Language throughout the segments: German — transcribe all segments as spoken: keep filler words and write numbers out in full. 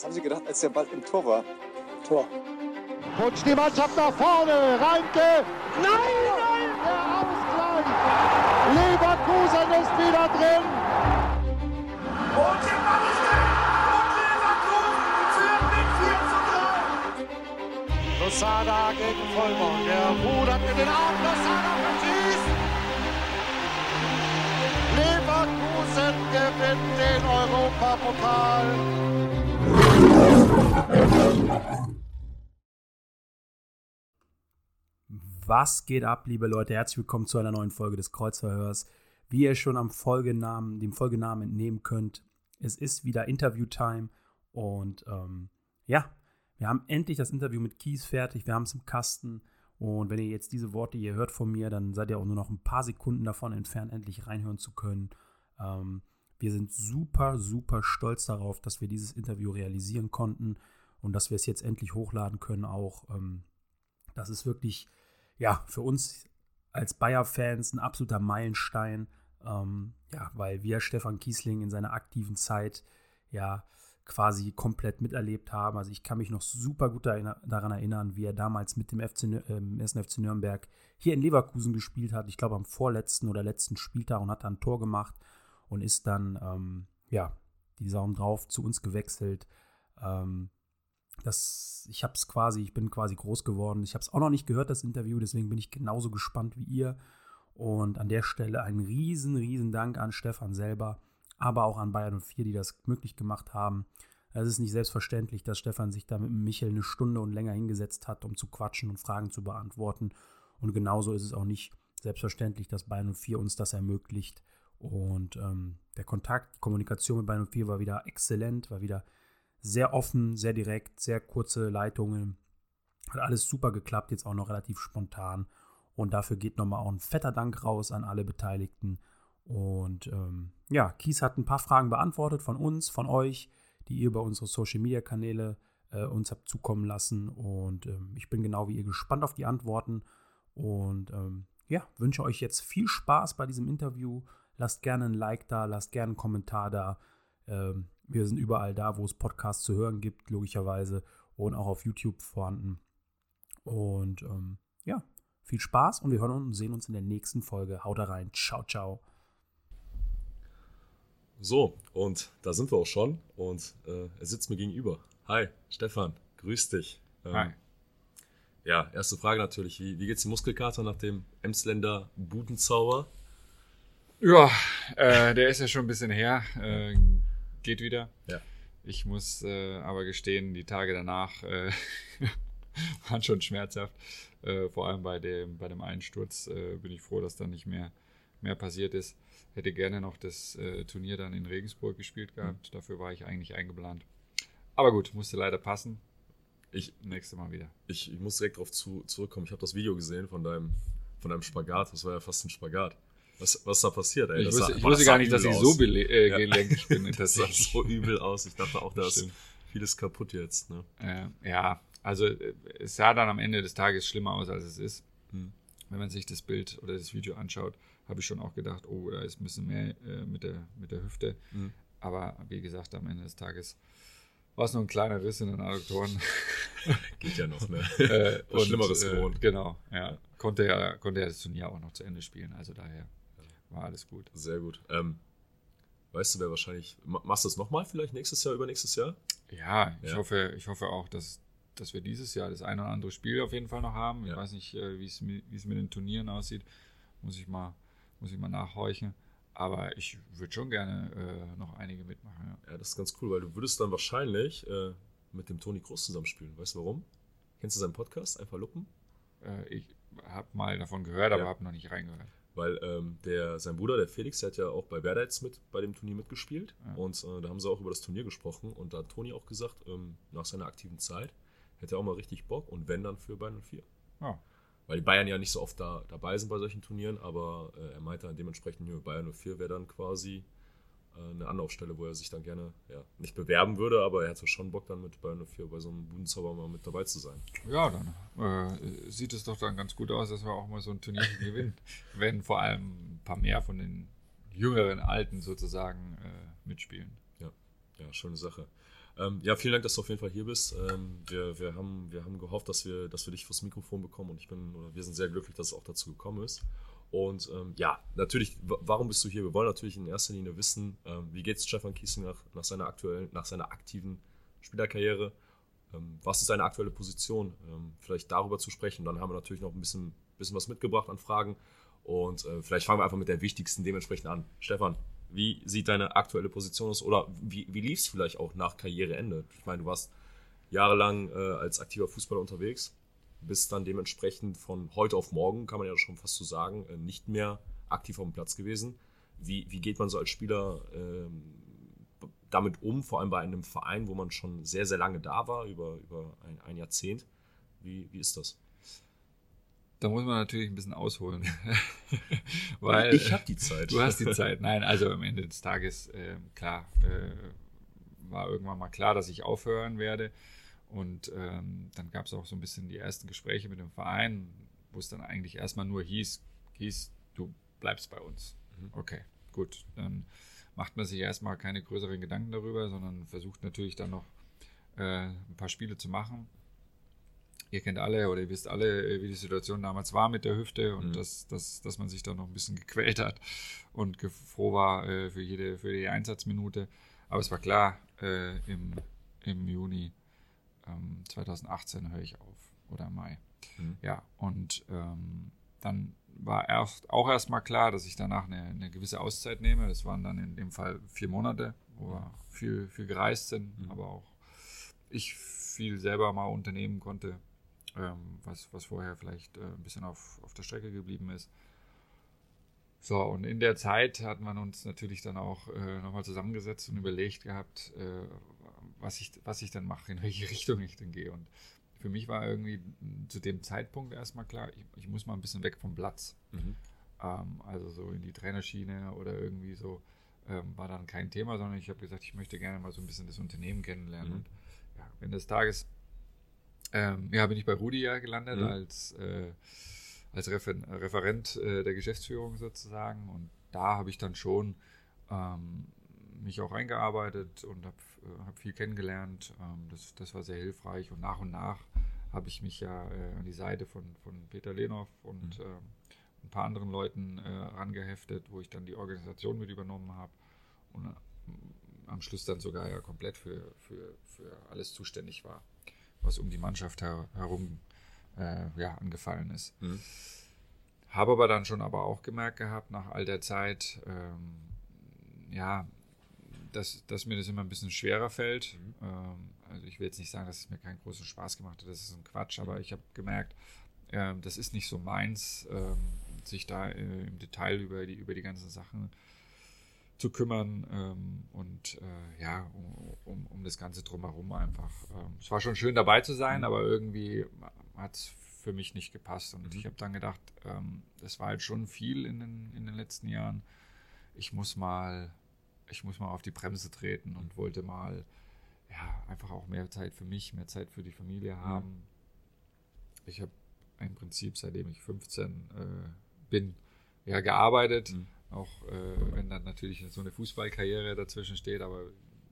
Was haben Sie gedacht, als der Ball im Tor war? Tor. Rutscht die Mannschaft nach vorne. Reinke. Nein, nein. Der Ausgleich. Leverkusen ist wieder drin. Und der Ball ist drin. Und Leverkusen führt mit vier zu drei. Losada gegen Vollmond. Der rudert mit den Armen. Losada verschießt. Leverkusen gewinnt den Europapokal. Was geht ab, liebe Leute? Herzlich willkommen zu einer neuen Folge des Kreuzverhörs. Wie ihr schon am Folgenamen, dem Folgenamen entnehmen könnt, es ist wieder Interview-Time und ähm, ja, wir haben endlich das Interview mit Kies fertig, wir haben es im Kasten und wenn ihr jetzt diese Worte hier hört von mir, dann seid ihr auch nur noch ein paar Sekunden davon entfernt, endlich reinhören zu können. Ähm, wir sind super, super stolz darauf, dass wir dieses Interview realisieren konnten und dass wir es jetzt endlich hochladen können auch. Ähm, das ist wirklich, ja, für uns als Bayer-Fans ein absoluter Meilenstein, ähm, ja, weil wir Stefan Kiesling in seiner aktiven Zeit ja quasi komplett miterlebt haben. Also ich kann mich noch super gut daran erinnern, wie er damals mit dem F C, äh, ersten F C Nürnberg hier in Leverkusen gespielt hat. Ich glaube am vorletzten oder letzten Spieltag und hat dann ein Tor gemacht und ist dann, ähm, ja, die Saison drauf zu uns gewechselt. Ähm, Das, ich habe es quasi, ich bin quasi groß geworden. Ich habe es auch noch nicht gehört, das Interview, deswegen bin ich genauso gespannt wie ihr. Und an der Stelle einen riesen, riesen Dank an Stefan selber, aber auch an Bayern null vier, die das möglich gemacht haben. Es ist nicht selbstverständlich, dass Stefan sich da mit Michel eine Stunde und länger hingesetzt hat, um zu quatschen und Fragen zu beantworten. Und genauso ist es auch nicht selbstverständlich, dass Bayern null vier uns das ermöglicht. Und ähm, der Kontakt, die Kommunikation mit Bayern null vier war wieder exzellent, war wieder sehr offen, sehr direkt, sehr kurze Leitungen. Hat alles super geklappt, jetzt auch noch relativ spontan. Und dafür geht nochmal auch ein fetter Dank raus an alle Beteiligten. Und ähm, ja, Kies hat ein paar Fragen beantwortet von uns, von euch, die ihr über unsere Social-Media-Kanäle äh, uns habt zukommen lassen. Und ähm, ich bin genau wie ihr gespannt auf die Antworten. Und ähm, ja, wünsche euch jetzt viel Spaß bei diesem Interview. Lasst gerne ein Like da, lasst gerne einen Kommentar da. Ähm, Wir sind überall da, wo es Podcasts zu hören gibt, logischerweise, und auch auf YouTube vorhanden. Und ähm, ja, viel Spaß und wir hören und sehen uns in der nächsten Folge. Haut da rein. Ciao, ciao. So, und da sind wir auch schon und äh, er sitzt mir gegenüber. Hi, Stefan, grüß dich. Ähm, Hi. Ja, erste Frage natürlich, wie, wie geht's dem Muskelkater nach dem Emsländer Budenzauber? Ja, äh, der ist ja schon ein bisschen her. Äh, geht wieder. Ja. Ich muss äh, aber gestehen, die Tage danach äh, waren schon schmerzhaft. Äh, vor allem bei dem, bei dem Einsturz äh, bin ich froh, dass da nicht mehr, mehr passiert ist. Hätte gerne noch das äh, Turnier dann in Regensburg gespielt gehabt. Mhm. Dafür war ich eigentlich eingeplant. Aber gut, musste leider passen. Ich, Nächstes Mal wieder. Ich, ich muss direkt darauf zu, zurückkommen. Ich habe das Video gesehen von deinem, von deinem Spagat. Das war ja fast ein Spagat. Was, was da passiert, ey? Ich das wusste, sah, ich wusste gar nicht, dass ich aus. so bele- äh, Ja. gelenkig bin. Das sah so übel aus. Ich dachte auch, da ist Stimmt. vieles kaputt jetzt. Ne? Äh, ja, also äh, es sah dann am Ende des Tages schlimmer aus, als es ist. Hm. Wenn man sich das Bild oder das Video anschaut, habe ich schon auch gedacht, oh, da ist ein bisschen mehr äh, mit, der, mit der Hüfte. Hm. Aber wie gesagt, am Ende des Tages war es nur ein kleiner Riss in den Adduktoren. Geht ja noch, ne? äh, Was Schlimmeres gewohnt. Äh, genau, ja. Konnte ja, konnte ja das Turnier auch noch zu Ende spielen, also daher war alles gut. Sehr gut. Ähm, weißt du, wer wahrscheinlich... Machst du das nochmal vielleicht nächstes Jahr, übernächstes Jahr? Ja, ich, Ja. Hoffe, ich hoffe auch, dass, dass wir dieses Jahr das ein oder andere Spiel auf jeden Fall noch haben. Ich Ja. weiß nicht, äh, wie es mi- wie es mit den Turnieren aussieht. Muss ich mal, muss ich mal nachhorchen. Aber ich würde schon gerne äh, noch einige mitmachen. Ja. Ja, das ist ganz cool, weil du würdest dann wahrscheinlich äh, mit dem Toni Kroos zusammenspielen. Weißt du warum? Kennst du seinen Podcast, Einfach Luppen? Äh, ich habe mal davon gehört, aber Ja. habe noch nicht reingehört. Weil ähm, der, sein Bruder, der Felix, der hat ja auch bei Werder jetzt mit bei dem Turnier mitgespielt. Ja. Und äh, da haben sie auch über das Turnier gesprochen. Und da hat Toni auch gesagt, ähm, nach seiner aktiven Zeit hätte er auch mal richtig Bock. Und wenn, dann für Bayern null vier. Ja. Weil die Bayern ja nicht so oft da dabei sind bei solchen Turnieren. Aber äh, er meinte dann dementsprechend, ja, Bayern null vier wäre dann quasi äh, eine Anlaufstelle, wo er sich dann gerne ja, nicht bewerben würde. Aber er hätte schon Bock, dann mit Bayern null vier bei so einem Budenzauber mal mit dabei zu sein. Ja, dann äh, sieht es doch dann ganz gut aus, dass wir auch mal so ein Turnier gewinnen. Wenn vor allem ein paar mehr von den jüngeren Alten sozusagen äh, mitspielen. Ja, schöne Sache. Ähm, ja, vielen Dank, dass du auf jeden Fall hier bist. Ähm, wir, wir, haben, wir haben gehofft, dass wir, dass wir dich vors Mikrofon bekommen und ich bin, oder wir sind sehr glücklich, dass es auch dazu gekommen ist. Und ähm, ja, natürlich, w- warum bist du hier? Wir wollen natürlich in erster Linie wissen, ähm, wie geht es Stefan Kießling nach, nach seiner aktuellen, nach seiner aktiven Spielerkarriere? Ähm, was ist seine aktuelle Position? Ähm, vielleicht darüber zu sprechen. Dann haben wir natürlich noch ein bisschen, bisschen was mitgebracht an Fragen. Und äh, vielleicht fangen wir einfach mit der wichtigsten dementsprechend an. Stefan, wie sieht deine aktuelle Position aus? Oder wie, wie lief es vielleicht auch nach Karriereende? Ich meine, du warst jahrelang äh, als aktiver Fußballer unterwegs, bist dann dementsprechend von heute auf morgen, kann man ja schon fast so sagen, äh, nicht mehr aktiv auf dem Platz gewesen. Wie, wie geht man so als Spieler ähm, damit um, vor allem bei einem Verein, wo man schon sehr, sehr lange da war, über, über ein, ein Jahrzehnt? Wie, wie ist das? Da muss man natürlich ein bisschen ausholen. Weil ich habe die Zeit. Du hast die Zeit. Nein, also am Ende des Tages, äh, klar, äh, war irgendwann mal klar, dass ich aufhören werde. Und ähm, dann gab es auch so ein bisschen die ersten Gespräche mit dem Verein, wo es dann eigentlich erstmal nur hieß, hieß, du bleibst bei uns. Mhm. Okay, gut. Dann macht man sich erstmal keine größeren Gedanken darüber, sondern versucht natürlich dann noch äh, ein paar Spiele zu machen. Ihr kennt alle oder ihr wisst alle, wie die Situation damals war mit der Hüfte und mhm. dass, dass, dass man sich da noch ein bisschen gequält hat und froh war äh, für jede, für jede Einsatzminute. Aber es war klar, äh, im, im Juni ähm, zweitausendachtzehn höre ich auf oder im Mai. Mhm. Ja, und ähm, dann war erst, auch erstmal klar, dass ich danach eine, eine gewisse Auszeit nehme. Das waren dann in dem Fall vier Monate, wo wir viel, viel gereist sind, mhm. aber auch ich viel selber mal unternehmen konnte. Ähm, was, was vorher vielleicht äh, ein bisschen auf, auf der Strecke geblieben ist. So, und in der Zeit hatten wir uns natürlich dann auch äh, nochmal zusammengesetzt und überlegt gehabt, äh, was ich, was ich dann mache, in welche Richtung ich denn gehe. Und für mich war irgendwie zu dem Zeitpunkt erstmal klar, ich, ich muss mal ein bisschen weg vom Platz. Mhm. Ähm, also so in die Trainerschiene oder irgendwie so ähm, war dann kein Thema, sondern ich habe gesagt, ich möchte gerne mal so ein bisschen das Unternehmen kennenlernen. Mhm. Und ja, am Ende des Tages Ähm, ja, bin ich bei Rudi ja gelandet mhm. als, äh, als Refer- Referent äh, der Geschäftsführung sozusagen und da habe ich dann schon ähm, mich auch eingearbeitet und habe äh, hab viel kennengelernt. Ähm, das, das war sehr hilfreich und nach und nach habe ich mich ja äh, an die Seite von, von Peter Lehnhoff und mhm. äh, ein paar anderen Leuten äh, rangeheftet, wo ich dann die Organisation mit übernommen habe und äh, am Schluss dann sogar ja komplett für, für, für alles zuständig war, was um die Mannschaft her, herum äh, ja, angefallen ist. Mhm. Habe aber dann schon aber auch gemerkt gehabt, nach all der Zeit, ähm, ja, dass, dass mir das immer ein bisschen schwerer fällt. Mhm. Ähm, also ich will jetzt nicht sagen, dass es mir keinen großen Spaß gemacht hat, das ist ein Quatsch, aber ich habe gemerkt, äh, das ist nicht so meins, äh, sich da äh, im Detail über die, über die ganzen Sachen zu kümmern ähm, und äh, ja, um, um, um das Ganze drumherum einfach. Ähm, es war schon schön dabei zu sein, mhm. aber irgendwie hat es für mich nicht gepasst und mhm. ich habe dann gedacht, ähm, das war halt schon viel in den, in den letzten Jahren. Ich muss mal, ich muss mal auf die Bremse treten und wollte mal ja, einfach auch mehr Zeit für mich, mehr Zeit für die Familie haben. Mhm. Ich habe im Prinzip, seitdem ich fünfzehn äh, bin, ja, gearbeitet. Mhm. Auch äh, wenn dann natürlich so eine Fußballkarriere dazwischen steht, aber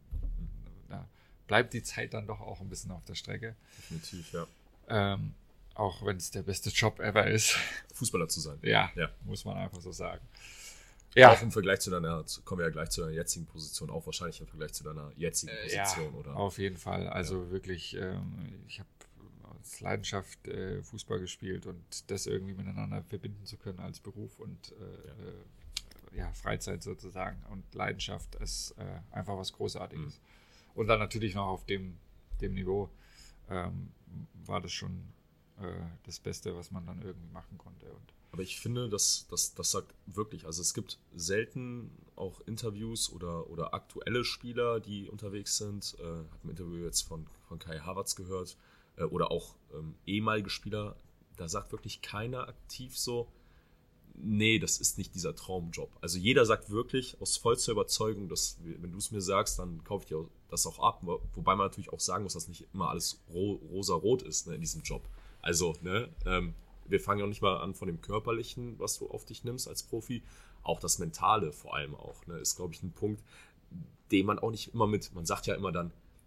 ja, bleibt die Zeit dann doch auch ein bisschen auf der Strecke. Definitiv, ja. Ähm, auch wenn es der beste Job ever ist. Fußballer zu sein. Ja, ja, muss man einfach so sagen. Ja. Auch im Vergleich zu deiner, kommen wir ja gleich zu deiner jetzigen Position, auch wahrscheinlich im Vergleich zu deiner jetzigen Position, äh, ja, oder? Auf jeden Fall. Also ja. wirklich, ähm, ich habe aus Leidenschaft äh, Fußball gespielt und das irgendwie miteinander verbinden zu können als Beruf und äh, ja. Äh, ja, Freizeit sozusagen und Leidenschaft ist äh, einfach was Großartiges. Mhm. Und dann natürlich noch auf dem, dem Niveau ähm, war das schon äh, das Beste, was man dann irgendwie machen konnte. Und aber ich finde, das, das, das sagt wirklich, also es gibt selten auch Interviews oder, oder aktuelle Spieler, die unterwegs sind. Ich äh, habe ein Interview jetzt von, von Kai Havertz gehört äh, oder auch ähm, ehemalige Spieler, da sagt wirklich keiner aktiv so, nee, das ist nicht dieser Traumjob. Also jeder sagt wirklich aus vollster Überzeugung, dass, wenn du es mir sagst, dann kaufe ich dir das auch ab. Wobei man natürlich auch sagen muss, dass nicht immer alles ro- rosa-rot ist, ne, in diesem Job. Also, ne, ähm, wir fangen ja nicht mal an von dem Körperlichen, was du auf dich nimmst als Profi. Auch das Mentale vor allem auch, ne, ist, glaube ich, ein Punkt, den man auch nicht immer mit, man sagt ja immer dann,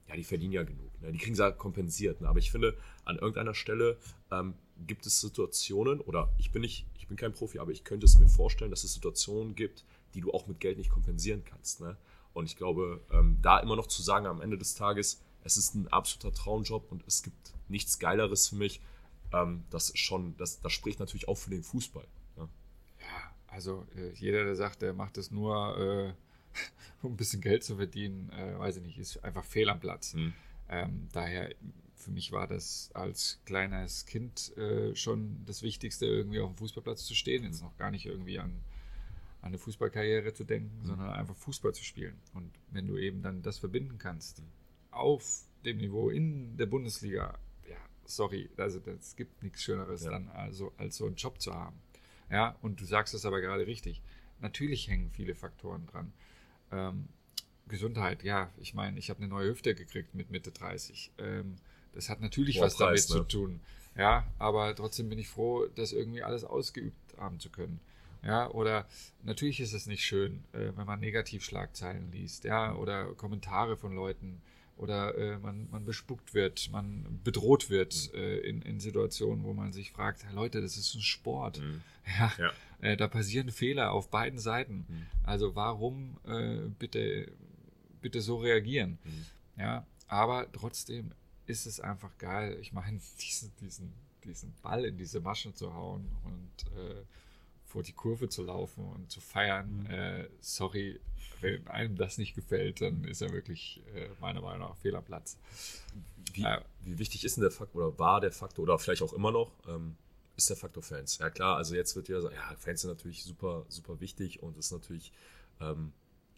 ja, die verdienen ja genug. Ne? Die kriegen es ja kompensiert. Ne? Aber ich finde, an irgendeiner Stelle ähm, gibt es Situationen, oder ich bin nicht, ich bin kein Profi, aber ich könnte es mir vorstellen, dass es Situationen gibt, die du auch mit Geld nicht kompensieren kannst. Ne? Und ich glaube, ähm, da immer noch zu sagen am Ende des Tages, es ist ein absoluter Traumjob und es gibt nichts Geileres für mich, ähm, das ist schon, das, das spricht natürlich auch für den Fußball. Ne? Ja, also äh, jeder, der sagt, der macht das nur, äh, um ein bisschen Geld zu verdienen, äh, weiß ich nicht, ist einfach fehl am Platz. Mhm. Ähm, daher, für mich war das als kleines Kind äh, schon das Wichtigste, irgendwie auf dem Fußballplatz zu stehen, jetzt noch gar nicht irgendwie an, an eine Fußballkarriere zu denken, mhm. sondern einfach Fußball zu spielen. Und wenn du eben dann das verbinden kannst, mhm. auf dem Niveau in der Bundesliga, ja, sorry, also es gibt nichts Schöneres ja. dann, also, als so einen Job zu haben. Ja, und du sagst es aber gerade richtig. Natürlich hängen viele Faktoren dran. Ähm, Gesundheit, ja, ich meine, ich habe eine neue Hüfte gekriegt mit Mitte dreißig. Ähm, das hat natürlich Boah, was Preis, damit ne? zu tun. Ja, aber trotzdem bin ich froh, das irgendwie alles ausgeübt haben zu können. Ja, oder natürlich ist es nicht schön, äh, wenn man Negativschlagzeilen liest, ja, oder Kommentare von Leuten, oder äh, man, man bespuckt wird, man bedroht wird äh, in, in Situationen, wo man sich fragt, hey, Leute, das ist ein Sport. Mhm. Ja, ja. Äh, da passieren Fehler auf beiden Seiten. Mhm. Also warum äh, bitte, bitte so reagieren? Mhm. Ja, aber trotzdem ist es einfach geil, ich meine, diesen, diesen, diesen Ball in diese Maschen zu hauen und äh, vor die Kurve zu laufen und zu feiern. Mhm. Äh, sorry, wenn einem das nicht gefällt, dann ist er wirklich äh, meiner Meinung nach fehl am Platz. Wie, äh, wie wichtig ist denn der Faktor, oder war der Faktor, oder vielleicht auch immer noch, ähm, ist der Faktor Fans? Ja klar, also jetzt wird ja sagen, ja, Fans sind natürlich super, super wichtig und ist natürlich ähm,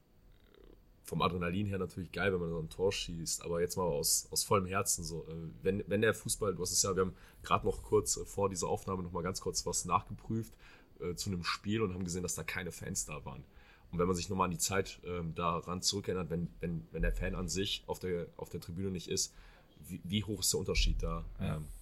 vom Adrenalin her natürlich geil, wenn man so ein Tor schießt, aber jetzt mal aus, aus vollem Herzen so, äh, wenn, wenn der Fußball, du hast es ja, wir haben gerade noch kurz äh, vor dieser Aufnahme noch mal ganz kurz was nachgeprüft äh, zu einem Spiel und haben gesehen, dass da keine Fans da waren. Und wenn man sich nochmal an die Zeit ähm, daran zurückerinnert, wenn, wenn, wenn der Fan an sich auf der, auf der Tribüne nicht ist, wie, wie hoch ist der Unterschied da? Ja. Ähm,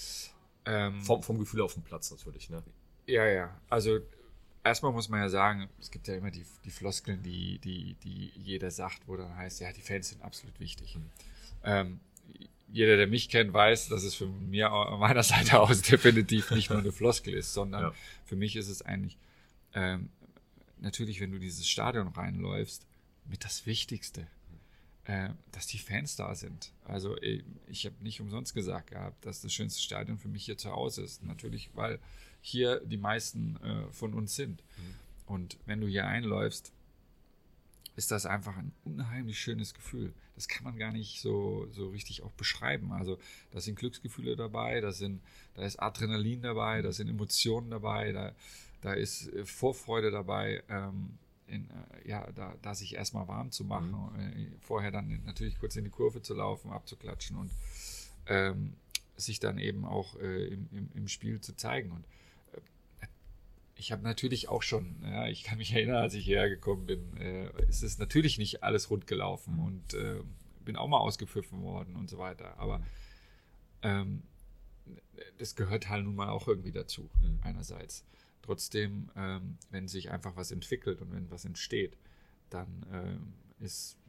ähm, vom, vom Gefühl auf dem Platz natürlich, ne? Ja, ja. Also erstmal muss man ja sagen, es gibt ja immer die, die Floskeln, die, die, die jeder sagt, wo dann heißt, ja, die Fans sind absolut wichtig. Mhm. Ähm, jeder, der mich kennt, weiß, dass es für mir an meiner Seite aus definitiv nicht nur eine Floskel ist, sondern ja. für mich ist es eigentlich ähm, natürlich, wenn du dieses Stadion reinläufst, mit das Wichtigste, äh, dass die Fans da sind. Also ich habe nicht umsonst gesagt gehabt, dass das schönste Stadion für mich hier zu Hause ist. Natürlich, weil hier die meisten äh, von uns sind. Mhm. Und wenn du hier einläufst, ist das einfach ein unheimlich schönes Gefühl. Das kann man gar nicht so, so richtig auch beschreiben. Also da sind Glücksgefühle dabei, da, sind, da ist Adrenalin dabei, da sind Emotionen dabei, da Da ist Vorfreude dabei, ähm, in, äh, ja, da, da sich erstmal warm zu machen, mhm. äh, vorher dann natürlich kurz in die Kurve zu laufen, abzuklatschen und ähm, sich dann eben auch äh, im, im, im Spiel zu zeigen. Und äh, ich habe natürlich auch schon, ja, ich kann mich erinnern, als ich hierher gekommen bin, äh, ist es natürlich nicht alles rund gelaufen mhm. und äh, bin auch mal ausgepfiffen worden und so weiter. Aber ähm, das gehört halt nun mal auch irgendwie dazu, mhm. einerseits. Trotzdem, ähm, wenn sich einfach was entwickelt und wenn was entsteht, dann ähm, ist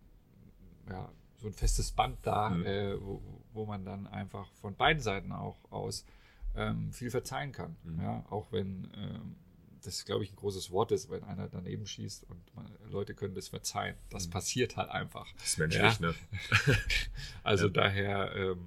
ja, so ein festes Band da, mhm. äh, wo, wo man dann einfach von beiden Seiten auch aus ähm, viel verzeihen kann. Mhm. Ja? Auch wenn ähm, das, glaube ich, ein großes Wort ist, wenn einer daneben schießt und man, Leute können das verzeihen. Das mhm. passiert halt einfach. Das ist menschlich, ja? ne? Also ja. daher ähm,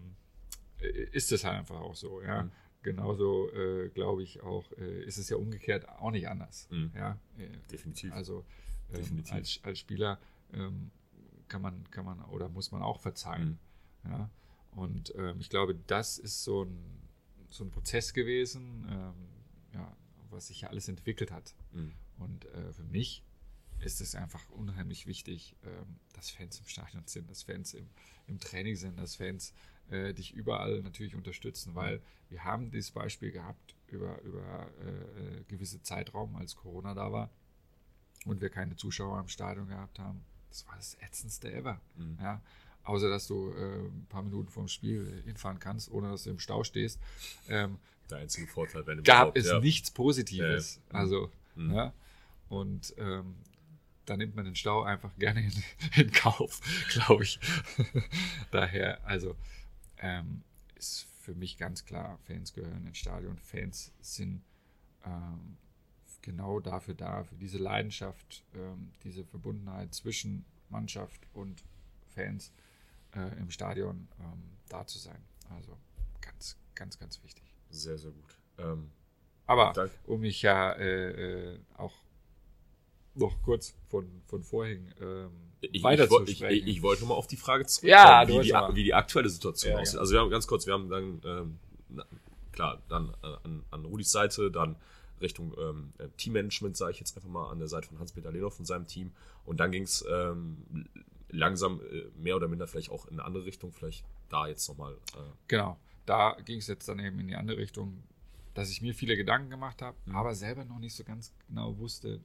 ist es halt einfach auch so, ja. Mhm. Genauso, äh, glaube ich, auch, äh, ist es ja umgekehrt auch nicht anders. Mhm. Ja? Äh, Definitiv. Also ähm, Definitiv. Als, als Spieler ähm, kann man, kann man oder muss man auch verzeihen. Mhm. Ja? Und ähm, ich glaube, das ist so ein, so ein Prozess gewesen, ähm, ja, was sich ja alles entwickelt hat. Mhm. Und äh, für mich ist es einfach unheimlich wichtig, ähm, dass Fans im Stadion sind, dass Fans im, im Training sind, dass Fans äh, dich überall natürlich unterstützen, weil wir haben dieses Beispiel gehabt über, über äh, gewisse Zeitraum, als Corona da war und wir keine Zuschauer im Stadion gehabt haben. Das war das ätzendste ever. Mhm. Ja? Außer, dass du äh, ein paar Minuten vorm Spiel hinfahren kannst, ohne dass du im Stau stehst. Ähm, Der einzige Vorteil, wenn du gab es ja. nichts Positives. Ja, ja. Also, mhm. ja. Und ähm, da nimmt man den Stau einfach gerne in, in Kauf, glaube ich. Daher, also ähm, ist für mich ganz klar, Fans gehören ins Stadion. Fans sind ähm, genau dafür da, für diese Leidenschaft, ähm, diese Verbundenheit zwischen Mannschaft und Fans äh, im Stadion ähm, da zu sein. Also ganz, ganz, ganz wichtig. Sehr, sehr gut. Ähm, Aber danke. um mich ja äh, äh, auch noch kurz von, von vorhin ähm, Ich, weiter ich, zu ich, sprechen. ich, ich wollte nur mal auf die Frage zurückkommen, Ja, du wie, wolltest die, mal. wie die aktuelle Situation Ja, aussieht. ja. Also wir haben ganz kurz, wir haben dann ähm, na, klar, dann äh, an, an Rudis Seite, dann Richtung ähm, Teammanagement, sage ich jetzt einfach mal, an der Seite von Hans-Peter Lehnhoff und seinem Team. Und dann ging es ähm, langsam äh, mehr oder minder vielleicht auch in eine andere Richtung, vielleicht da jetzt nochmal. Äh, Genau, da ging es jetzt dann eben in die andere Richtung, dass ich mir viele Gedanken gemacht habe, Mhm. aber selber noch nicht so ganz genau wusste,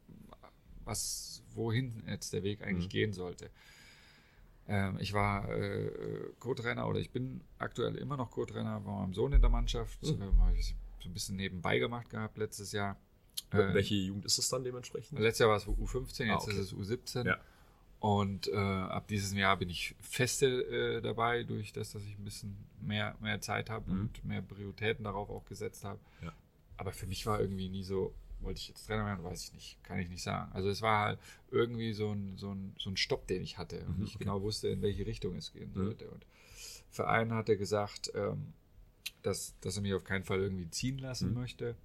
was, wohin jetzt der Weg eigentlich Mhm. gehen sollte. Ähm, ich war äh, Co-Trainer oder ich bin aktuell immer noch Co-Trainer bei meinem Sohn in der Mannschaft. Mhm. Ähm, habe ich so ein bisschen nebenbei gemacht gehabt letztes Jahr. Ähm, welche Jugend ist es dann dementsprechend? Letztes Jahr war es U fünfzehn, jetzt Ah, okay. ist es U siebzehn. Ja. Und äh, ab diesem Jahr bin ich feste äh, dabei, durch das, dass ich ein bisschen mehr, mehr Zeit habe Mhm. und mehr Prioritäten darauf auch gesetzt habe. Ja. Aber für mich war irgendwie nie so, wollte ich jetzt Trainer werden, weiß ich nicht, kann ich nicht sagen. Also es war halt irgendwie so ein, so ein, so ein Stopp, den ich hatte und Mhm, ich okay. genau wusste, in welche Richtung es gehen Mhm. sollte. Und der Verein hatte gesagt, ähm, dass, dass er mich auf keinen Fall irgendwie ziehen lassen Mhm. möchte.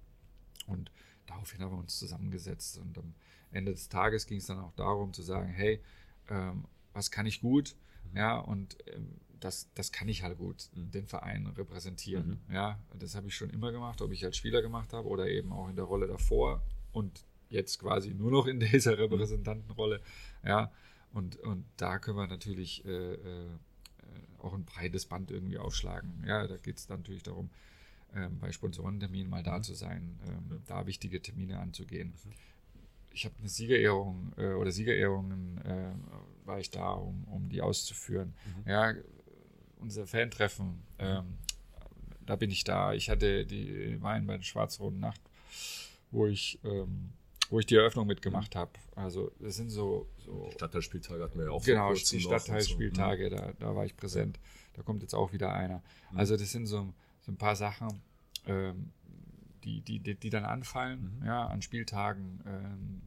Und daraufhin haben wir uns zusammengesetzt und am Ende des Tages ging es dann auch darum zu sagen, hey, ähm, was kann ich gut? Mhm. Ja, und ähm, das, das kann ich halt gut, Mhm. den Verein repräsentieren. Mhm. Ja, das habe ich schon immer gemacht, ob ich als Spieler gemacht habe oder eben auch in der Rolle davor und jetzt quasi nur noch in dieser Repräsentantenrolle. Ja, und, und da können wir natürlich äh, äh, auch ein breites Band irgendwie aufschlagen. Ja, da geht es natürlich darum, ähm, bei Sponsorenterminen mal da Mhm. zu sein, ähm, Ja. da wichtige Termine anzugehen. Ich habe eine Siegerehrung äh, oder Siegerehrungen äh, war ich da, um, um die auszuführen. Mhm. Ja, unser Fan-Treffen, ähm, da bin ich da. Ich hatte die Wein bei der Schwarz-Roten Nacht, wo ich, ähm, wo ich die Eröffnung mitgemacht habe. Also das sind so, so Die Stadtteilspieltage hatten wir ja auch genau, vor kurzem die noch und so. Stadtteilspieltage, da, da war ich präsent. Da kommt jetzt auch wieder einer. Mhm. Also das sind so, so ein paar Sachen, ähm, die, die, die, die dann anfallen, Mhm. ja, an Spieltagen. Ähm,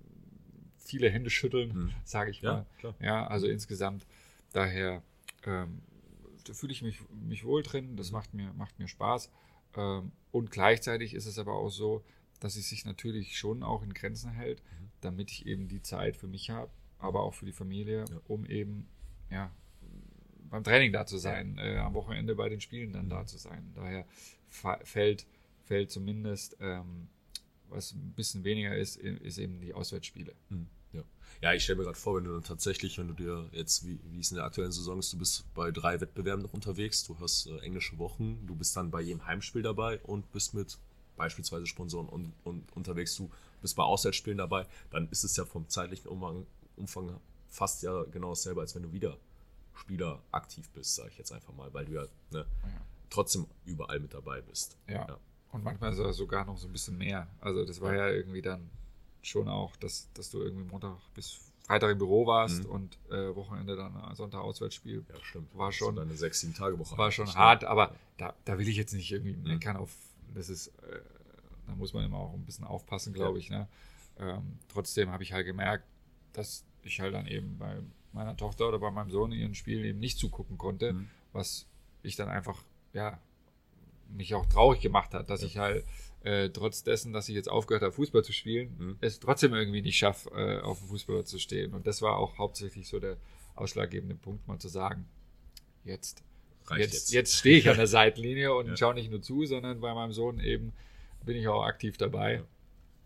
viele Hände schütteln, Mhm. sage ich Ja, mal. klar. Ja, also insgesamt, daher ähm, da fühle ich mich, mich wohl drin, das Mhm. macht mir, macht mir Spaß. Ähm, und gleichzeitig ist es aber auch so, dass es sich natürlich schon auch in Grenzen hält, Mhm. damit ich eben die Zeit für mich habe, aber auch für die Familie, Ja. um eben ja, beim Training da zu sein, äh, am Wochenende bei den Spielen dann Mhm. da zu sein. Daher fa- fällt, fällt zumindest, ähm, was ein bisschen weniger ist, ist eben die Auswärtsspiele. Hm, Ja. ja, ich stelle mir gerade vor, wenn du dann tatsächlich, wenn du dir jetzt, wie, wie es in der aktuellen Saison ist, du bist bei drei Wettbewerben noch unterwegs, du hast äh, englische Wochen, du bist dann bei jedem Heimspiel dabei und bist mit beispielsweise Sponsoren und, und unterwegs, du bist bei Auswärtsspielen dabei, dann ist es ja vom zeitlichen Umfang, Umfang fast ja genau dasselbe, als wenn du wieder Spieler aktiv bist, sage ich jetzt einfach mal, weil du ja, ne, Ja. trotzdem überall mit dabei bist. Ja. Ja. Und manchmal so- sogar noch so ein bisschen mehr. Also das war ja irgendwie dann schon auch, dass, dass du irgendwie Montag bis Freitag im Büro warst Mhm. und äh, Wochenende dann äh, Sonntag Auswärtsspiel. Ja, stimmt. War Das ist schon- so deine sechs, sieben Tage Woche. War schon eigentlich, hart, ne? aber da, da will ich jetzt nicht irgendwie Mhm. meckern auf, das ist, äh, da muss man immer auch ein bisschen aufpassen, glaube Ja. ich. Ne? Ähm, trotzdem habe ich halt gemerkt, dass ich halt dann eben bei meiner Tochter oder bei meinem Sohn in ihren Spielen eben nicht zugucken konnte, Mhm. was ich dann einfach, ja, mich auch traurig gemacht hat, dass Ja. ich halt äh, trotz dessen, dass ich jetzt aufgehört habe, Fußball zu spielen, Mhm. es trotzdem irgendwie nicht schaffe, äh, auf dem Fußball zu stehen. Und das war auch hauptsächlich so der ausschlaggebende Punkt, mal zu sagen, jetzt, Reicht jetzt, jetzt. jetzt stehe ich an der Seitenlinie und Ja. schaue nicht nur zu, sondern bei meinem Sohn eben bin ich auch aktiv dabei Ja.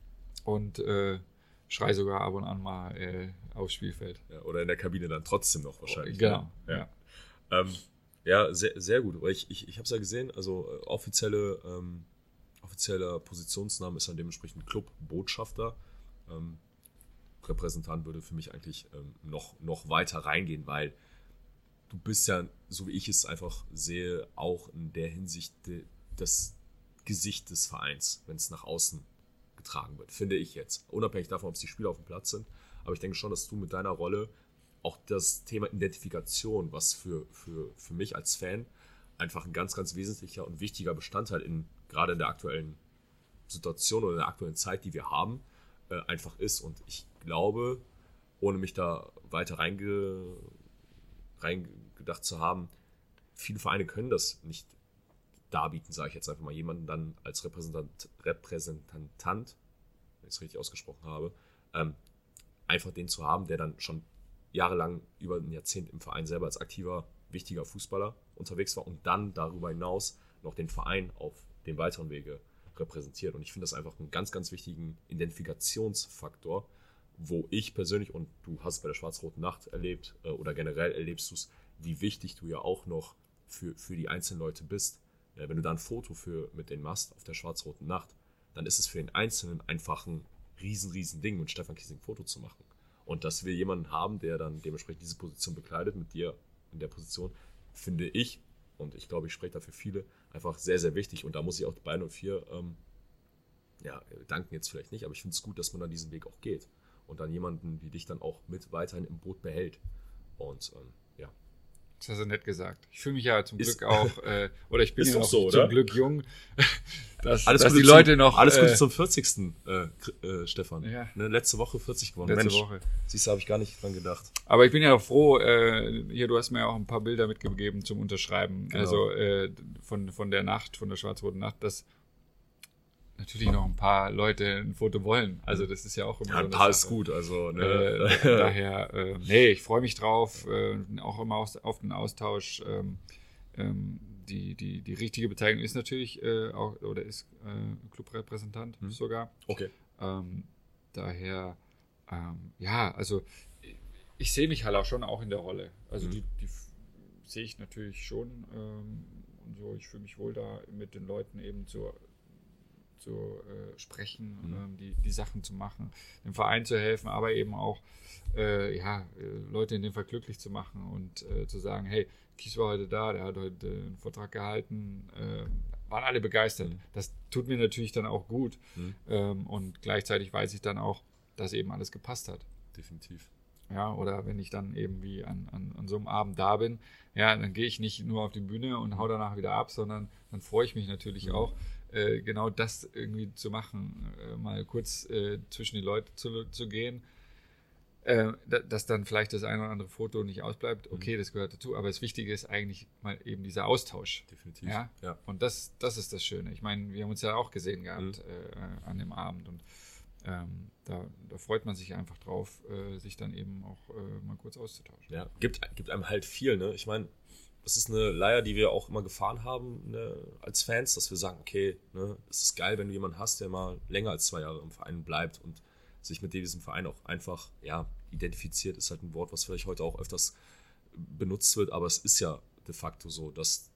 und äh, schreie sogar ab und an mal äh, aufs Spielfeld. Ja, oder in der Kabine dann trotzdem noch wahrscheinlich. Genau, Ne? ja. Ja, ähm, ja sehr, sehr gut. Aber ich, ich, ich habe es ja gesehen, also äh, offizielle, ähm, offizieller Positionsname ist dann dementsprechend Clubbotschafter. Ähm, Repräsentant würde für mich eigentlich ähm, noch, noch weiter reingehen, weil du bist ja, so wie ich es einfach sehe, auch in der Hinsicht de, das Gesicht des Vereins, wenn es nach außen getragen wird, finde ich jetzt. Unabhängig davon, ob es die Spieler auf dem Platz sind. Aber ich denke schon, dass du mit deiner Rolle auch das Thema Identifikation, was für, für, für mich als Fan einfach ein ganz, ganz wesentlicher und wichtiger Bestandteil in gerade in der aktuellen Situation oder in der aktuellen Zeit, die wir haben, äh, einfach ist. Und ich glaube, ohne mich da weiter reinge, reingedacht zu haben, viele Vereine können das nicht darbieten, sage ich jetzt einfach mal, jemanden dann als Repräsentant, Repräsentant, wenn ich es richtig ausgesprochen habe, ähm, einfach den zu haben, der dann schon jahrelang über ein Jahrzehnt im Verein selber als aktiver, wichtiger Fußballer unterwegs war und dann darüber hinaus noch den Verein auf dem weiteren Wege repräsentiert. Und ich finde das einfach einen ganz, ganz wichtigen Identifikationsfaktor, wo ich persönlich, und du hast es bei der Schwarz-Roten Nacht erlebt, äh, oder generell erlebst du es, wie wichtig du ja auch noch für, für die einzelnen Leute bist. Ja, wenn du da ein Foto für, mit denen machst auf der Schwarz-Roten Nacht, dann ist es für den Einzelnen einfach ein riesen, riesen Ding, mit Stefan Kiesling ein Foto zu machen. Und dass wir jemanden haben, der dann dementsprechend diese Position bekleidet, mit dir in der Position, finde ich, und ich glaube, ich spreche da für viele, einfach sehr, sehr wichtig. Und da muss ich auch Bayern null vier, ähm, ja, danken jetzt vielleicht nicht, aber ich finde es gut, dass man dann diesen Weg auch geht. Und dann jemanden wie dich dann auch mit weiterhin im Boot behält. Und ähm, ja. Das hast du nett gesagt. Ich fühle mich ja zum Ist, Glück auch, äh, oder ich bin ist ja doch auch so, zum oder? Glück jung, dass, Alles dass Gute die Leute zum, noch... Alles Gute äh, zum vierzigsten Äh, äh, Stefan. Ja. Ne, letzte Woche vierzig geworden. Letzte Mensch, Woche. Siehst du, habe ich gar nicht dran gedacht. Aber ich bin ja auch froh, äh, hier, du hast mir auch ein paar Bilder mitgegeben zum Unterschreiben, Genau. also äh, von, von der Nacht, von der Schwarz-Roten Nacht, dass natürlich noch ein paar Leute ein Foto wollen. Also das ist ja auch immer Ja, so ein eine paar ist Sache. gut. Also, ne? Äh, daher, äh, nee, ich freue mich drauf, äh, auch immer aus, auf den Austausch. Ähm, ähm, die, die, die richtige Bezeichnung ist natürlich äh, auch, oder ist äh, Clubrepräsentant Hm. sogar. Okay. Ähm, daher, ähm, ja, also ich, ich sehe mich halt auch schon auch in der Rolle. Also Mhm. die, die f- sehe ich natürlich schon ähm, und so. Ich fühle mich wohl da mit den Leuten eben zu, zu äh, sprechen, Mhm. ähm, die, die Sachen zu machen, dem Verein zu helfen, aber eben auch äh, ja, äh, Leute in dem Fall glücklich zu machen und äh, zu sagen, hey, Kies war heute da, der hat heute äh, einen Vortrag gehalten, äh, waren alle begeistert. Mhm. Das tut mir natürlich dann auch gut. Mhm. Ähm, und gleichzeitig weiß ich dann auch, dass eben alles gepasst hat. Definitiv. Ja, oder wenn ich dann eben wie an, an, an so einem Abend da bin, ja, dann gehe ich nicht nur auf die Bühne und hau danach wieder ab, sondern dann freue ich mich natürlich Mhm. auch, äh, genau das irgendwie zu machen, äh, mal kurz äh, zwischen die Leute zu, zu gehen, äh, da, dass dann vielleicht das eine oder andere Foto nicht ausbleibt, okay, das gehört dazu, aber das Wichtige ist eigentlich mal eben dieser Austausch. Definitiv. Ja, ja. und das, das ist das Schöne. Ich meine, wir haben uns ja auch gesehen gehabt Mhm. äh, an dem Abend und ähm, da, da freut man sich einfach drauf, äh, sich dann eben auch äh, mal kurz auszutauschen. Ja, gibt, gibt einem halt viel, ne? Ich meine, das ist eine Leier, die wir auch immer gefahren haben, ne, als Fans, dass wir sagen, okay, ne, es ist geil, wenn du jemanden hast, der mal länger als zwei Jahre im Verein bleibt und sich mit diesem Verein auch einfach, ja, identifiziert, ist halt ein Wort, was vielleicht heute auch öfters benutzt wird, aber es ist ja de facto so, dass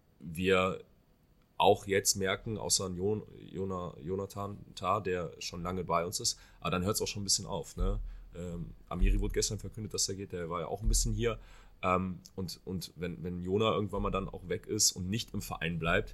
wir auch jetzt merken, außer Jon, Jona, Jonathan Tah, der schon lange bei uns ist, aber dann hört es auch schon ein bisschen auf. Ne? Ähm, Amiri wurde gestern verkündet, dass er geht, der war ja auch ein bisschen hier. Ähm, und und wenn, wenn Jona irgendwann mal dann auch weg ist und nicht im Verein bleibt,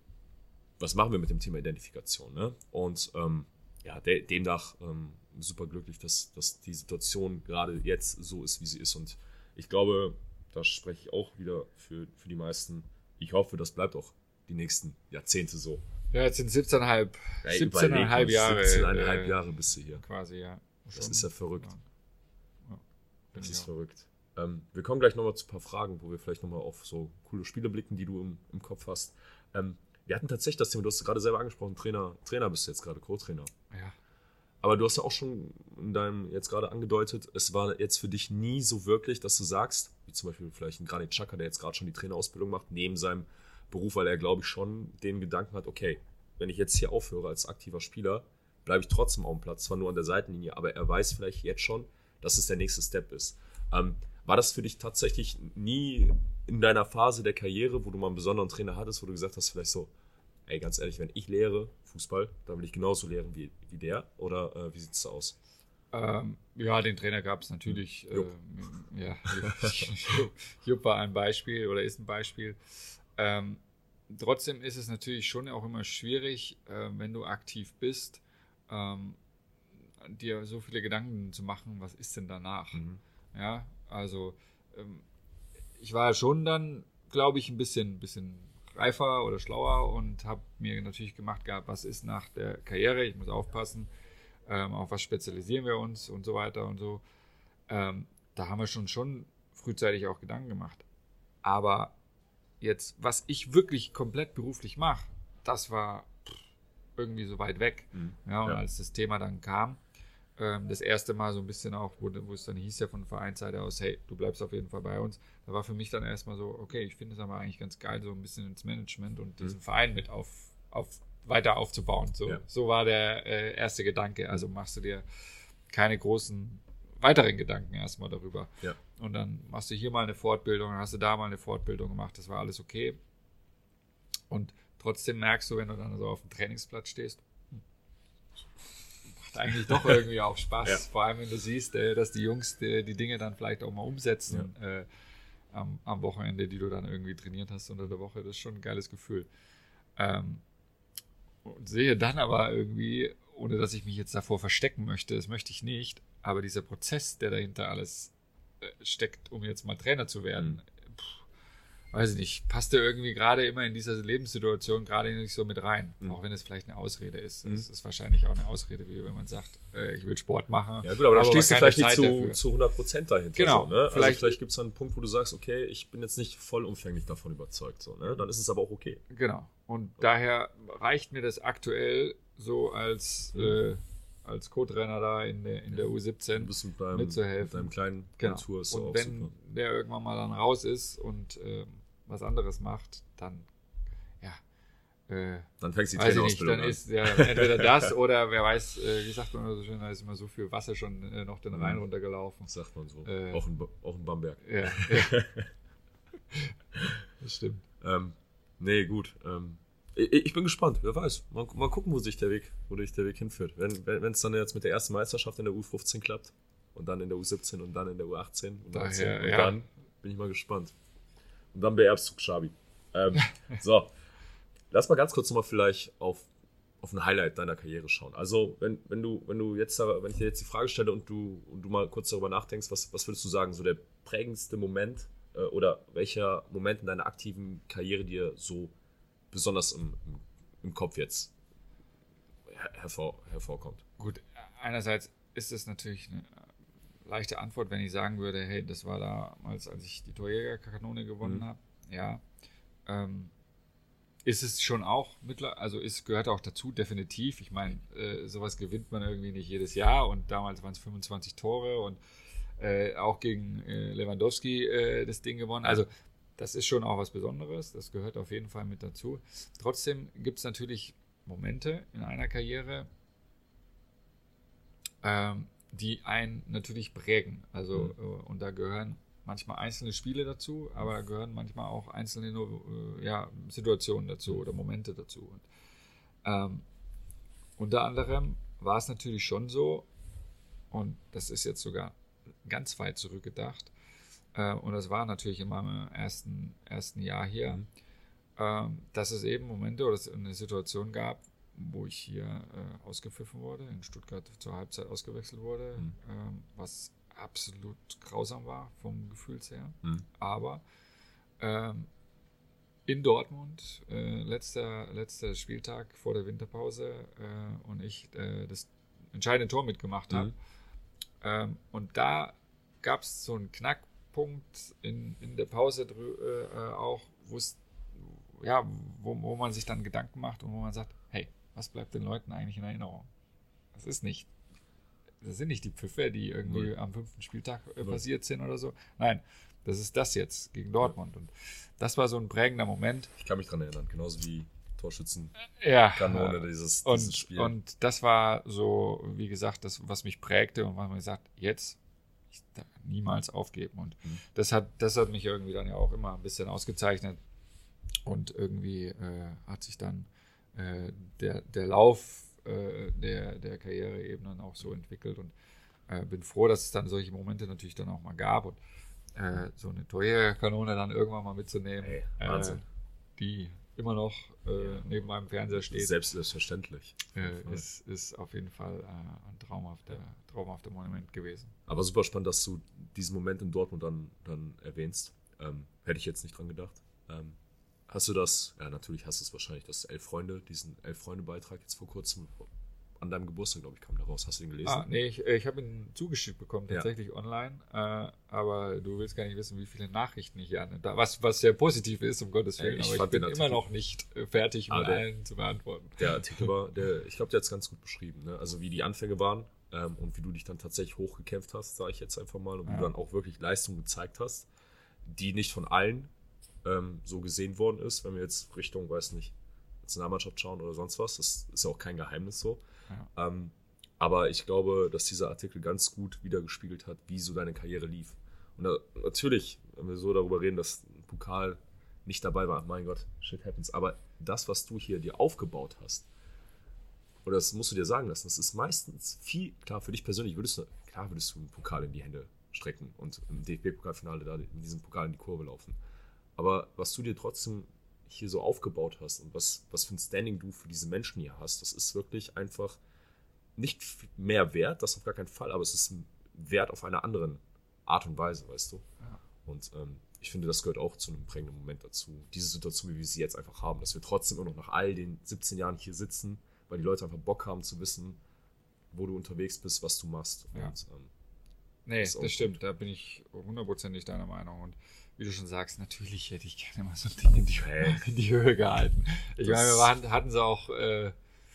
was machen wir mit dem Thema Identifikation? Ne? Und ähm, ja, de, demnach ähm, super glücklich, dass, dass die Situation gerade jetzt so ist, wie sie ist. Und ich glaube, da spreche ich auch wieder für, für die meisten. Ich hoffe, das bleibt auch die nächsten Jahrzehnte so. Ja, jetzt sind siebzehn Komma fünf Ja, Jahre. siebzehn Komma fünf äh, Jahre bist du hier. Quasi, ja. Das Schon. ist ja verrückt. Ja. Ja, Das bin ist ich auch. verrückt. Ähm, wir kommen gleich nochmal zu ein paar Fragen, wo wir vielleicht nochmal auf so coole Spiele blicken, die du im, im Kopf hast. Ähm, wir hatten tatsächlich das Thema, du hast es gerade selber angesprochen, Trainer, Trainer bist du jetzt gerade, Co-Trainer. Ja. Aber du hast ja auch schon in deinem jetzt gerade angedeutet, es war jetzt für dich nie so wirklich, dass du sagst, wie zum Beispiel vielleicht ein Granit Xhaka, der jetzt gerade schon die Trainerausbildung macht, neben seinem Beruf, weil er, glaube ich, schon den Gedanken hat, okay, wenn ich jetzt hier aufhöre als aktiver Spieler, bleibe ich trotzdem auf dem Platz, zwar nur an der Seitenlinie, aber er weiß vielleicht jetzt schon, dass es der nächste Step ist. Ähm, war das für dich tatsächlich nie in deiner Phase der Karriere, wo du mal einen besonderen Trainer hattest, wo du gesagt hast, vielleicht so, ey, ganz ehrlich, wenn ich lehre Fußball, dann will ich genauso lehren wie, wie der, oder äh, wie sieht es da aus? Ähm, ja, den Trainer gab es natürlich. Jupp. Ähm, ja, Jupp, Jupp war ein Beispiel oder ist ein Beispiel. Ähm, trotzdem ist es natürlich schon auch immer schwierig, äh, wenn du aktiv bist ähm, dir so viele Gedanken zu machen, was ist denn danach? Mhm. Ja, also ähm, ich war schon dann, glaube ich, ein bisschen, bisschen reifer oder schlauer und habe mir natürlich gemacht gehabt, was ist nach der Karriere, ich muss aufpassen, ähm, auf was spezialisieren wir uns und so weiter und so. Ähm, da haben wir schon, schon frühzeitig auch Gedanken gemacht. Aber jetzt, was ich wirklich komplett beruflich mache, das war irgendwie so weit weg. Mhm. Ja, und Ja. als das Thema dann kam, ähm, das erste Mal so ein bisschen auch, wo, wo es dann hieß ja von Vereinsseite aus, hey, du bleibst auf jeden Fall bei uns, da war für mich dann erstmal so, okay, ich finde es aber eigentlich ganz geil, so ein bisschen ins Management und diesen Mhm. Verein mit auf, auf weiter aufzubauen. So, Ja. so war der äh, erste Gedanke. Also machst du dir keine großen weiteren Gedanken erstmal darüber. Ja. Und dann machst du hier mal eine Fortbildung, dann hast du da mal eine Fortbildung gemacht, das war alles okay. Und trotzdem merkst du, wenn du dann so auf dem Trainingsplatz stehst, hm, macht eigentlich doch irgendwie auch Spaß. Ja. Vor allem, wenn du siehst, äh, dass die Jungs die, die Dinge dann vielleicht auch mal umsetzen äh, am, am Wochenende, die du dann irgendwie trainiert hast unter der Woche. Das ist schon ein geiles Gefühl. Ähm, und sehe dann aber irgendwie, ohne dass ich mich jetzt davor verstecken möchte, das möchte ich nicht, aber dieser Prozess, der dahinter alles äh, steckt, um jetzt mal Trainer zu werden, pff, weiß ich nicht, passte irgendwie gerade immer in dieser Lebenssituation gerade nicht so mit rein, Mhm. auch wenn es vielleicht eine Ausrede ist. Mhm. Es ist wahrscheinlich auch eine Ausrede, wie wenn man sagt, äh, ich will Sport machen. Ja gut, aber da stehst du keine vielleicht nicht Zeit zu, dafür. zu hundert Prozent dahinter. Genau, So, ne? Also vielleicht- vielleicht gibt es dann einen Punkt, wo du sagst, okay, ich bin jetzt nicht vollumfänglich davon überzeugt. So, ne? Dann ist es aber auch okay. Genau. Und daher reicht mir das aktuell so als, Mhm. äh, als Co-Trainer da in der, in der U Du siebzehn bist mit deinem, mitzuhelfen. mit deinem kleinen Genau. Tour ist so Und auch wenn super. der irgendwann mal dann raus ist und ähm, was anderes macht, dann ja, äh, Dann fängst du die weiß ich nicht, Trainerausbildung dann an. ist ja entweder das oder wer weiß, äh, wie sagt man so schön, da ist immer so viel Wasser schon äh, noch den Rhein Mhm. runtergelaufen. Das sagt man so. Äh, auch, in, Ba- auch in Bamberg. Ja, ja. Das stimmt. Ähm, nee, gut. Ähm, ich, ich bin gespannt, wer weiß. Mal, mal gucken, wo sich der Weg, wo sich der Weg hinführt. Wenn wenn es dann jetzt mit der ersten Meisterschaft in der U fünfzehn klappt und dann in der U siebzehn und dann in der U achtzehn und, Daher, neunzehn, und ja. dann bin ich mal gespannt. Und dann beerbst du Xabi. Ähm, so, lass mal ganz kurz nochmal vielleicht auf, auf ein Highlight deiner Karriere schauen. Also, wenn, wenn du, wenn du jetzt, da- wenn ich dir jetzt die Frage stelle und du, und du mal kurz darüber nachdenkst, was, was würdest du sagen, so der prägendste Moment äh, oder welcher Moment in deiner aktiven Karriere dir so besonders im, im, im Kopf jetzt her, hervor, hervorkommt? Gut, einerseits ist es natürlich eine leichte Antwort, wenn ich sagen würde, hey, das war damals, als ich die Torjägerkanone gewonnen Mhm. habe. Ja, ähm, ist es schon auch mittlerweile, also es gehört auch dazu, definitiv. Ich meine, äh, sowas gewinnt man irgendwie nicht jedes Jahr und damals waren es fünfundzwanzig Tore und äh, auch gegen äh, Lewandowski äh, das Ding gewonnen. Also das ist schon auch was Besonderes, das gehört auf jeden Fall mit dazu. Trotzdem gibt es natürlich Momente in einer Karriere, ähm, die einen natürlich prägen. Also Mhm. äh, und da gehören manchmal einzelne Spiele dazu, aber da gehören manchmal auch einzelne äh, ja, Situationen dazu oder Momente dazu. Und, ähm, unter anderem war es natürlich schon so, und das ist jetzt sogar ganz weit zurückgedacht, äh, und das war natürlich in meinem ersten, ersten Jahr hier, Mhm. ähm, dass es eben Momente oder es eine Situation gab, wo ich hier äh, ausgepfiffen wurde, in Stuttgart zur Halbzeit ausgewechselt wurde, Mhm. ähm, was absolut grausam war vom Gefühls her. Mhm. Aber ähm, in Dortmund, äh, letzter, letzter Spieltag vor der Winterpause äh, und ich äh, das entscheidende Tor mitgemacht habe. Mhm. Ähm, und da gab es so einen Knackpunkt in, in der Pause drü- äh, auch, wo es ja, wo, wo man sich dann Gedanken macht und wo man sagt, hey, was bleibt den Leuten eigentlich in Erinnerung? Das ist nicht, das sind nicht die Pfiffe, die irgendwie Null. am fünften Spieltag äh, Null. passiert sind oder so. Nein, das ist das jetzt gegen Dortmund. Und das war so ein prägender Moment. Ich kann mich dran erinnern, genauso wie Torschützen, Ja. Kanone, dieses, dieses Und, Spiel. und das war so, wie gesagt, das, was mich prägte und was man gesagt, jetzt ich darf niemals aufgeben. Und Mhm. das hat, das hat mich irgendwie dann ja auch immer ein bisschen ausgezeichnet. Und irgendwie äh, hat sich dann äh, der, der Lauf äh, der, der Karriere eben dann auch so entwickelt und äh, bin froh, dass es dann solche Momente natürlich dann auch mal gab und äh, so eine Torjägerkanone dann irgendwann mal mitzunehmen. Ey, Wahnsinn. Äh, die immer noch äh, neben meinem Fernseher steht. Selbst selbstverständlich. Äh, ist, ist auf jeden Fall äh, ein traumhafter, traumhafter Moment gewesen. Aber super spannend, dass du diesen Moment in Dortmund dann, dann erwähnst. Ähm, hätte ich jetzt nicht dran gedacht. Ähm, hast du das, ja natürlich hast du es wahrscheinlich, das Elf Freunde, diesen Elf-Freunde-Beitrag jetzt vor kurzem an deinem Geburtstag, glaube ich, kam da raus. Hast du ihn gelesen? Ah, nee, ich, ich habe ihn zugeschickt bekommen, tatsächlich ja. online. Äh, aber du willst gar nicht wissen, wie viele Nachrichten ich an. Was, was sehr positiv ist, um Gottes Willen. Ich aber ich bin Artikel, immer noch nicht äh, fertig, ah, mit der, allen zu beantworten. Der Artikel war, der, ich glaube, der hat es ganz gut beschrieben. Ne? Also wie die Anfänge waren ähm, und wie du dich dann tatsächlich hochgekämpft hast, sage ich jetzt einfach mal. Und wie ja. du dann auch wirklich Leistung gezeigt hast, die nicht von allen ähm, so gesehen worden ist. Wenn wir jetzt Richtung, weiß nicht, Nationalmannschaft schauen oder sonst was. Das ist ja auch kein Geheimnis so. Ja. Ähm, Aber ich glaube, dass dieser Artikel ganz gut wiedergespiegelt hat, wie so deine Karriere lief. Und da, natürlich, wenn wir so darüber reden, dass ein Pokal nicht dabei war, mein Gott, shit happens. Aber das, was du hier dir aufgebaut hast, oder das musst du dir sagen lassen, das ist meistens viel, klar, für dich persönlich würdest du, klar würdest du einen Pokal in die Hände strecken und im D F B-Pokalfinale da in diesem Pokal in die Kurve laufen. Aber was du dir trotzdem hier so aufgebaut hast und was, was für ein Standing du für diese Menschen hier hast, das ist wirklich einfach nicht mehr wert, das auf gar keinen Fall, aber es ist ein Wert auf einer anderen Art und Weise, weißt du. Ja. Und ähm, ich finde, das gehört auch zu einem prägenden Moment dazu. Diese Situation, wie wir sie jetzt einfach haben, dass wir trotzdem immer noch nach all den siebzehn Jahren hier sitzen, weil die Leute einfach Bock haben zu wissen, wo du unterwegs bist, was du machst. Ja. Und, ähm, nee, das, das stimmt, da bin ich hundertprozentig deiner Meinung. Und wie du schon sagst, natürlich hätte ich gerne mal so ein Ding in die, in die Höhe gehalten. Ich meine, wir waren, hatten sie auch äh,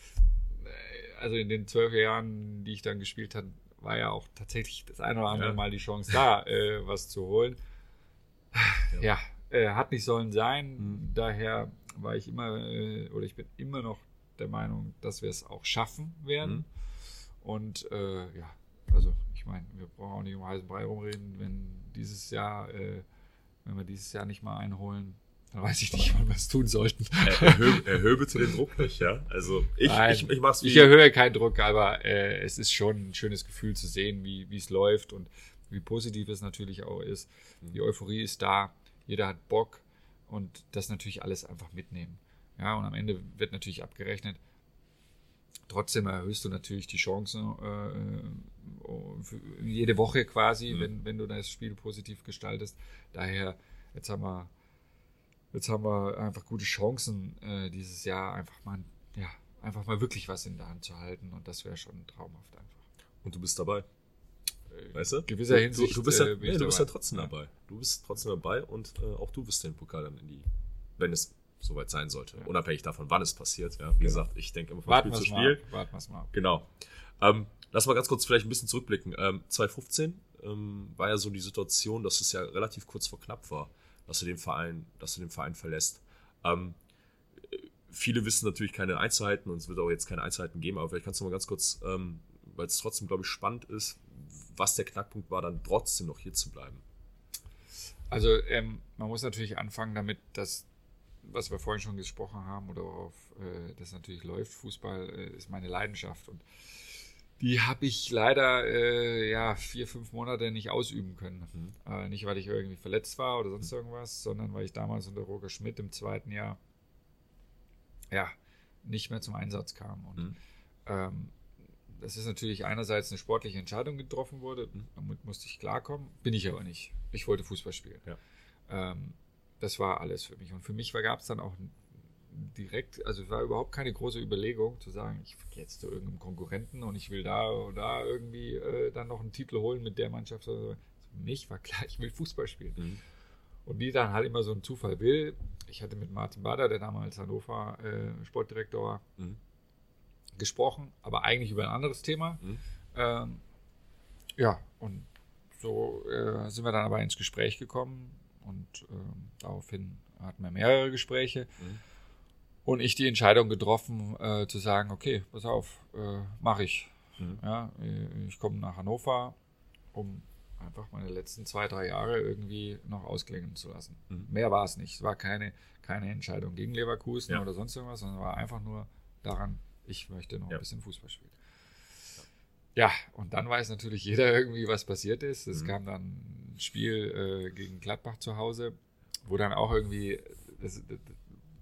also in den zwölf Jahren, die ich dann gespielt habe, war ja auch tatsächlich das eine oder andere ja. Mal die Chance da, äh, was zu holen. Ja, ja äh, hat nicht sollen sein. Mhm. Daher war ich immer, äh, oder ich bin immer noch der Meinung, dass wir es auch schaffen werden. Mhm. Und äh, ja, also ich meine, wir brauchen auch nicht um heißen Brei rumreden, wenn dieses Jahr, äh, wenn wir dieses Jahr nicht mal einholen, dann weiß ich nicht, wann wir es tun sollten. Erhöhe, erhöhe bitte den Druck nicht, ja? Also ich, Nein, ich, ich mach's wie... Ich erhöhe keinen Druck, aber äh, es ist schon ein schönes Gefühl zu sehen, wie es läuft und wie positiv es natürlich auch ist. Die Euphorie ist da, jeder hat Bock und das natürlich alles einfach mitnehmen. Ja, und am Ende wird natürlich abgerechnet. Trotzdem erhöhst du natürlich die Chancen äh, für jede Woche quasi, mhm. wenn, wenn du das Spiel positiv gestaltest. Daher, jetzt haben wir Jetzt haben wir einfach gute Chancen, äh, dieses Jahr einfach mal, ja, einfach mal wirklich was in der Hand zu halten. Und das wäre schon traumhaft einfach. Und du bist dabei. Äh, weißt du? Gewisser Hinsicht. Du, du bist ja, äh, nee, du bist ja trotzdem ja. dabei. Du bist trotzdem dabei und äh, auch du wirst den Pokal dann in die, wenn es soweit sein sollte. Ja. Unabhängig davon, wann es passiert. Ja, wie genau. gesagt, ich denke immer von Warten Spiel zu Spiel. Spiel. Warten wir es mal ab. Genau. Ähm, lass mal ganz kurz vielleicht ein bisschen zurückblicken. Ähm, zwanzig fünfzehn ähm, war ja so die Situation, dass es ja relativ kurz vor knapp war, dass du den Verein, dass du den Verein verlässt. Ähm, viele wissen natürlich keine Einzelheiten und es wird auch jetzt keine Einzelheiten geben, aber vielleicht kannst du mal ganz kurz, ähm, weil es trotzdem, glaube ich, spannend ist, was der Knackpunkt war, dann trotzdem noch hier zu bleiben. Also ähm, man muss natürlich anfangen damit, dass, was wir vorhin schon gesprochen haben oder worauf äh, das natürlich läuft, Fußball äh, ist meine Leidenschaft und die habe ich leider äh, ja, vier, fünf Monate nicht ausüben können. Mhm. Äh, nicht, weil ich irgendwie verletzt war oder sonst irgendwas, sondern weil ich damals unter Roger Schmidt im zweiten Jahr ja, nicht mehr zum Einsatz kam. Und mhm. ähm, das ist natürlich einerseits eine sportliche Entscheidung, die getroffen wurde. Mhm. Damit musste ich klarkommen. Bin ich aber nicht. Ich wollte Fußball spielen. Ja. Ähm, das war alles für mich. Und für mich gab es dann auch direkt, also es war überhaupt keine große Überlegung zu sagen, ich gehe jetzt zu irgendeinem Konkurrenten und ich will da oder da irgendwie äh, dann noch einen Titel holen mit der Mannschaft. Für mich war klar, ich will Fußball spielen. Mhm. Und wie dann halt immer so ein Zufall will, ich hatte mit Martin Bader, der damals Hannover äh, Sportdirektor war, mhm. gesprochen, aber eigentlich über ein anderes Thema. Mhm. Ähm, ja, und so äh, sind wir dann aber ins Gespräch gekommen und ähm, daraufhin hatten wir mehrere Gespräche. Mhm. Und ich die Entscheidung getroffen, äh, zu sagen, okay, pass auf, äh, mache ich. Mhm. Ja, ich komme nach Hannover, um einfach meine letzten zwei, drei Jahre irgendwie noch ausklingen zu lassen. Mhm. Mehr war es nicht. Es war keine, keine Entscheidung gegen Leverkusen ja. oder sonst irgendwas, sondern war einfach nur daran, ich möchte noch ja. ein bisschen Fußball spielen. Ja. ja, und dann weiß natürlich jeder irgendwie, was passiert ist. Es mhm. kam dann ein Spiel äh, gegen Gladbach zu Hause, wo dann auch irgendwie... Das, das,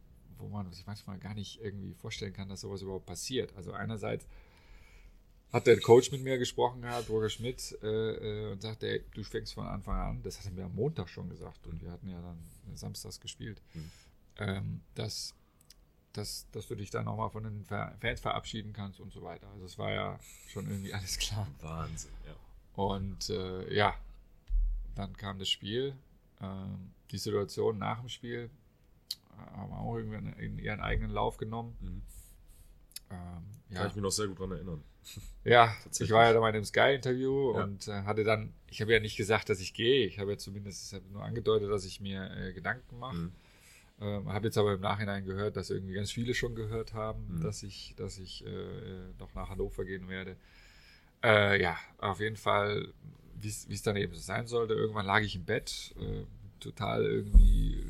wo man sich manchmal gar nicht irgendwie vorstellen kann, dass sowas überhaupt passiert. Also einerseits hat der Coach mit mir gesprochen gehabt, Roger Schmidt, äh, und sagte, ey, du fängst von Anfang an, das hat er mir am Montag schon gesagt und wir hatten ja dann samstags gespielt, mhm. ähm, dass, dass, dass du dich dann nochmal von den Fans verabschieden kannst und so weiter. Also es war ja schon irgendwie alles klar. Wahnsinn, ja. Und äh, ja, dann kam das Spiel, ähm, die Situation nach dem Spiel, äh, haben auch irgendwie in ihren eigenen Lauf genommen. Mhm. Ähm, ja. Kann ich mich noch sehr gut daran erinnern. Ja, ich war ja da bei dem Sky-Interview ja. und äh, hatte dann, ich habe ja nicht gesagt, dass ich gehe, ich habe ja zumindest ich hab nur angedeutet, dass ich mir äh, Gedanken mache. Mhm. Ähm, habe jetzt aber im Nachhinein gehört, dass irgendwie ganz viele schon gehört haben, mhm. dass ich, dass ich äh, noch nach Hannover gehen werde. Äh, ja, auf jeden Fall, wie es dann eben so sein sollte. Irgendwann lag ich im Bett, äh, total irgendwie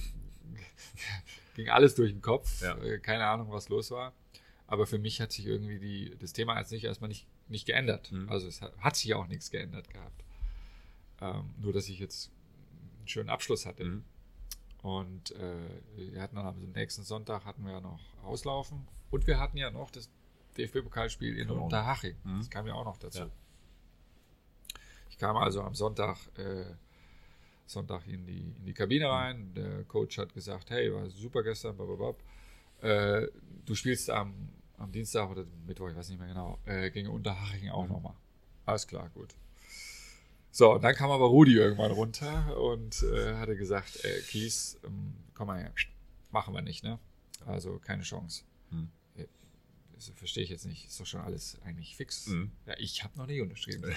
ging alles durch den Kopf, ja. äh, keine Ahnung, was los war. Aber für mich hat sich irgendwie die, das Thema jetzt nicht erstmal nicht, nicht geändert. Mhm. Also es hat, hat sich auch nichts geändert gehabt. Ähm, nur, dass ich jetzt einen schönen Abschluss hatte. Mhm. Und äh, wir hatten dann am nächsten Sonntag hatten wir ja noch Auslaufen. Und wir hatten ja noch das D F B-Pokalspiel in Unterhaching. Mhm. Das kam ja auch noch dazu. Ja. Ich kam also am Sonntag, äh, Sonntag in die, in die Kabine rein. Der Coach hat gesagt, hey, war super gestern, blablabla. Äh, du spielst am, am Dienstag oder Mittwoch, ich weiß nicht mehr genau, äh, gegen Unterhaching auch mhm. nochmal. Alles klar, gut. So, und dann kam aber Rudi irgendwann runter und äh, hatte gesagt, äh, Kies, ähm, komm mal her, machen wir nicht, ne? Also keine Chance. Mhm. Das verstehe ich jetzt nicht, ist doch schon alles eigentlich fix. Mhm. Ja, ich habe noch nie unterschrieben.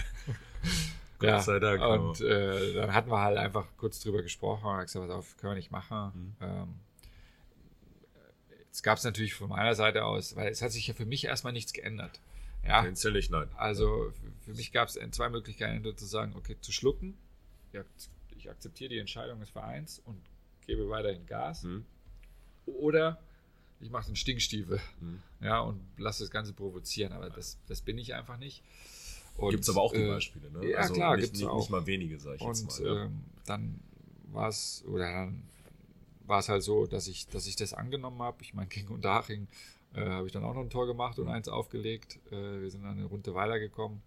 Gott ja, sei Dank. Und äh, dann hatten wir halt einfach kurz drüber gesprochen und gesagt, pass auf, können wir nicht machen. Mhm. Ähm, Jetzt gab es natürlich von meiner Seite aus, weil es hat sich ja für mich erstmal nichts geändert. Ja, nicht, nein. Also für mich gab es zwei Möglichkeiten, entweder zu sagen, okay, zu schlucken, ja, ich akzeptiere die Entscheidung des Vereins und gebe weiterhin Gas. Mhm. Oder ich mache den Stinkstiefel, mhm. ja, und lasse das Ganze provozieren. Aber das, das bin ich einfach nicht. Gibt es aber auch die Beispiele, ne? Ja, also klar, nicht, gibt es nicht, auch. Nicht mal wenige, sage ich und, jetzt mal. Ja. Ähm, dann war es, oder dann war es halt so, dass ich, dass ich das angenommen habe. Ich meine, gegen Unterhaching äh, habe ich dann auch noch ein Tor gemacht und eins aufgelegt. Äh, wir sind dann eine Runde weitergekommen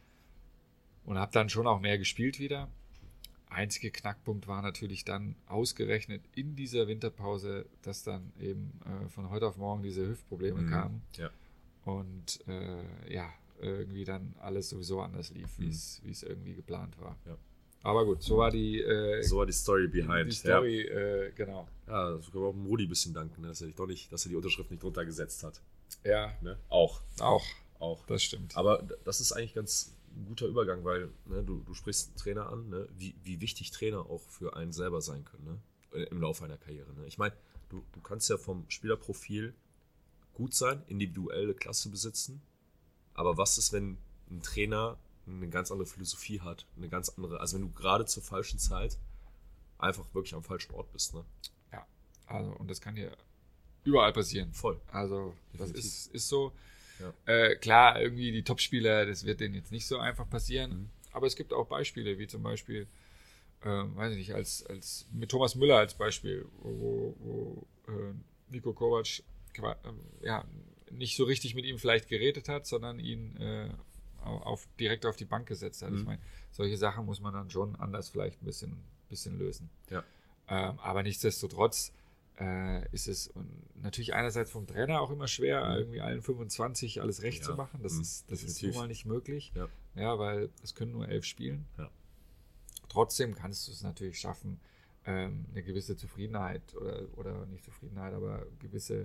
und habe dann schon auch mehr gespielt wieder. Einziger Knackpunkt war natürlich dann ausgerechnet in dieser Winterpause, dass dann eben äh, von heute auf morgen diese Hüftprobleme mhm. kamen. Ja. Und äh, ja, irgendwie dann alles sowieso anders lief, mhm. wie es irgendwie geplant war. Ja. Aber gut, so war die äh, so war die Story behind. Die Story, ja. äh, genau. Ja, das können wir auch dem Rudi ein bisschen danken, ne? dass er dich doch nicht, dass er die Unterschrift nicht drunter gesetzt hat. Ja. Ne? Auch. Auch. Auch. Das stimmt. Aber das ist eigentlich ganz ein guter Übergang, weil ne, du, du sprichst einen Trainer an, ne? wie, wie wichtig Trainer auch für einen selber sein können, ne? Im Laufe einer Karriere. Ne? Ich meine, du, du kannst ja vom Spielerprofil gut sein, individuelle Klasse besitzen, aber was ist, wenn ein Trainer eine ganz andere Philosophie hat, eine ganz andere, also wenn du gerade zur falschen Zeit einfach wirklich am falschen Ort bist, ne? Ja, also und das kann dir überall passieren. Voll. Also Definitiv. Das ist, ist so. Ja. Äh, klar, irgendwie die Topspieler, das wird denen jetzt nicht so einfach passieren, Mhm. aber es gibt auch Beispiele, wie zum Beispiel, äh, weiß ich nicht, als, als mit Thomas Müller als Beispiel, wo, wo äh, Niko Kovac äh, ja, nicht so richtig mit ihm vielleicht geredet hat, sondern ihn äh, auf, direkt auf die Bank gesetzt hat. Mhm. Ich meine, solche Sachen muss man dann schon anders vielleicht ein bisschen, bisschen lösen. Ja. Ähm, aber nichtsdestotrotz äh, ist es natürlich einerseits vom Trainer auch immer schwer, mhm. irgendwie allen fünfundzwanzig alles recht Ja. zu machen. Das, Mhm. ist, das ist Definitiv. nun mal nicht möglich, Ja. ja, weil es können nur elf spielen. Ja. Trotzdem kannst du es natürlich schaffen, ähm, eine gewisse Zufriedenheit oder, oder nicht Zufriedenheit, aber gewisse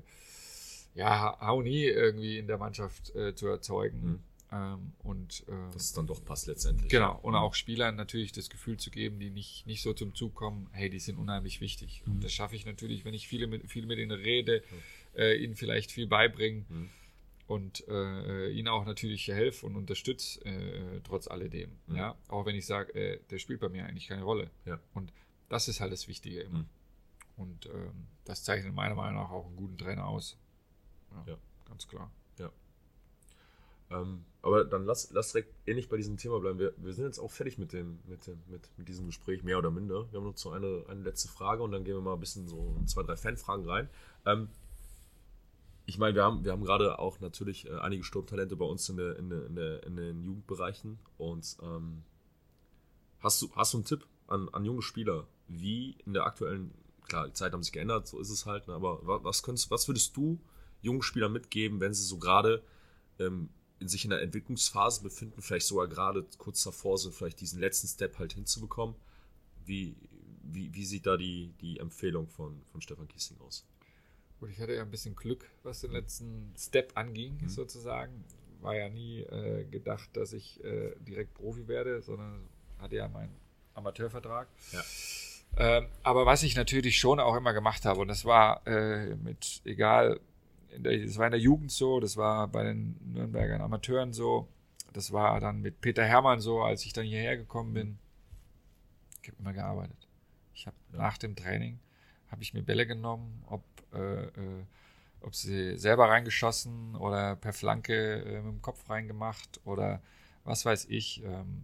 ja, Harmonie irgendwie in der Mannschaft äh, zu erzeugen. Mhm. Ähm, und ähm, Dass es dann doch passt letztendlich. genau, und auch Spielern natürlich das Gefühl zu geben, die nicht, nicht so zum Zug kommen, hey, die sind unheimlich wichtig. Mhm. Und das schaffe ich natürlich, wenn ich viele mit, viel mit ihnen rede, äh, ihnen vielleicht viel beibringen Mhm. und äh, ihnen auch natürlich helfe und unterstütze, äh, trotz alledem. Mhm. Ja? Auch wenn ich sage, äh, der spielt bei mir eigentlich keine Rolle. Ja. Und das ist halt das Wichtige immer. Mhm. Und ähm, das zeichnet meiner Meinung nach auch einen guten Trainer aus. Ja, Ja. ganz klar. Ähm, aber dann lass, lass direkt ähnlich bei diesem Thema bleiben. Wir, wir sind jetzt auch fertig mit dem, mit dem, mit, mit diesem Gespräch, mehr oder minder. Wir haben noch so eine, eine letzte Frage und dann gehen wir mal ein bisschen so in zwei, drei Fanfragen rein. Ähm, ich meine, wir haben, wir haben gerade auch natürlich äh, einige Sturmtalente bei uns in, der, in, der, in, der, in den Jugendbereichen. Und ähm, hast du, hast du einen Tipp an, an junge Spieler, wie in der aktuellen, klar, die Zeiten haben sich geändert, so ist es halt, ne, aber was, könntest, was würdest du jungen Spielern mitgeben, wenn sie so gerade ähm, in sich in der Entwicklungsphase befinden, vielleicht sogar gerade kurz davor sind, vielleicht diesen letzten Step halt hinzubekommen? Wie, wie, wie sieht da die, die Empfehlung von, von Stefan Kiesling aus? Gut, ich hatte ja ein bisschen Glück, was den letzten Step anging, mhm. sozusagen. War ja nie äh, gedacht, dass ich äh, direkt Profi werde, sondern hatte ja meinen Amateurvertrag. Ja. Ähm, aber was ich natürlich schon auch immer gemacht habe, und das war äh, mit, egal, in der, das war in der Jugend so, das war bei den Nürnbergern Amateuren so, das war dann mit Peter Hermann so, als ich dann hierher gekommen bin. Ich habe immer gearbeitet. Ich habe ja. nach dem Training, habe ich mir Bälle genommen, ob, äh, äh, ob sie selber reingeschossen oder per Flanke äh, mit dem Kopf reingemacht oder was weiß ich. Ähm,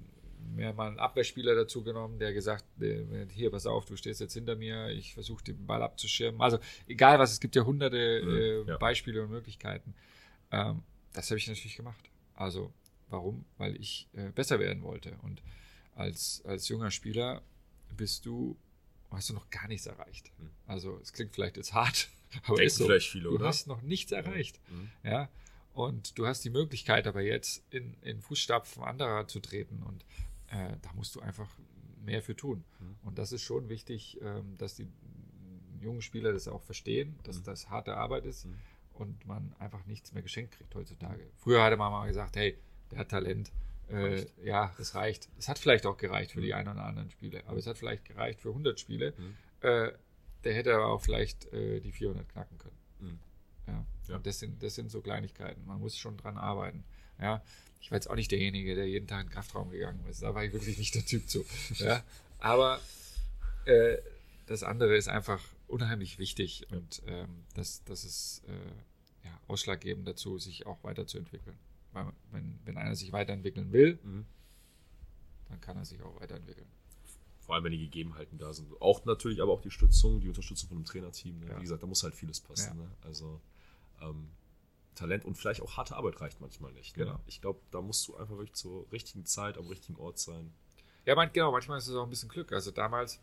mir mal einen Abwehrspieler dazu genommen, der gesagt, hier, pass auf, du stehst jetzt hinter mir, ich versuche den Ball abzuschirmen. Also egal was, es gibt ja hunderte äh, ja. Beispiele und Möglichkeiten. Ähm, das habe ich natürlich gemacht. Also warum? Weil ich äh, besser werden wollte. Und als, als junger Spieler bist du, hast du noch gar nichts erreicht. Mhm. Also es klingt vielleicht jetzt hart, aber Denken ist so. Vielleicht viele, du oder? hast noch nichts erreicht. Mhm. Ja. Und du hast die Möglichkeit, aber jetzt in, in Fußstapfen anderer zu treten. Und äh, da musst du einfach mehr für tun. Mhm. Und das ist schon wichtig, ähm, dass die jungen Spieler das auch verstehen, dass mhm. das harte Arbeit ist mhm. und man einfach nichts mehr geschenkt kriegt heutzutage. Früher hatte man mal gesagt, hey, der hat Talent. Äh, ja, das reicht. Es hat vielleicht auch gereicht für die ein oder anderen Spiele, aber es hat vielleicht gereicht für hundert Spiele. Mhm. Äh, der hätte aber auch vielleicht äh, die vierhundert knacken können. Mhm. Ja. Ja. Und das sind, das sind so Kleinigkeiten. Man muss schon dran arbeiten. Ja. Ich war jetzt auch nicht derjenige, der jeden Tag in den Kraftraum gegangen ist. Da war ich wirklich nicht der Typ zu. Ja. Aber äh, das andere ist einfach unheimlich wichtig und ähm, das, das ist äh, ja, ausschlaggebend dazu, sich auch weiterzuentwickeln. Weil wenn, wenn einer sich weiterentwickeln will, mhm. dann kann er sich auch weiterentwickeln. Vor allem, wenn die Gegebenheiten da sind. Auch natürlich, aber auch die Unterstützung, die Unterstützung von einem Trainerteam. Ne? Ja. Wie gesagt, da muss halt vieles passen. Ja. Ne? Also ähm, Talent und vielleicht auch harte Arbeit reicht manchmal nicht. Ne? Genau. Ich glaube, da musst du einfach wirklich zur richtigen Zeit am richtigen Ort sein. Ja, man, genau, manchmal ist es auch ein bisschen Glück. Also damals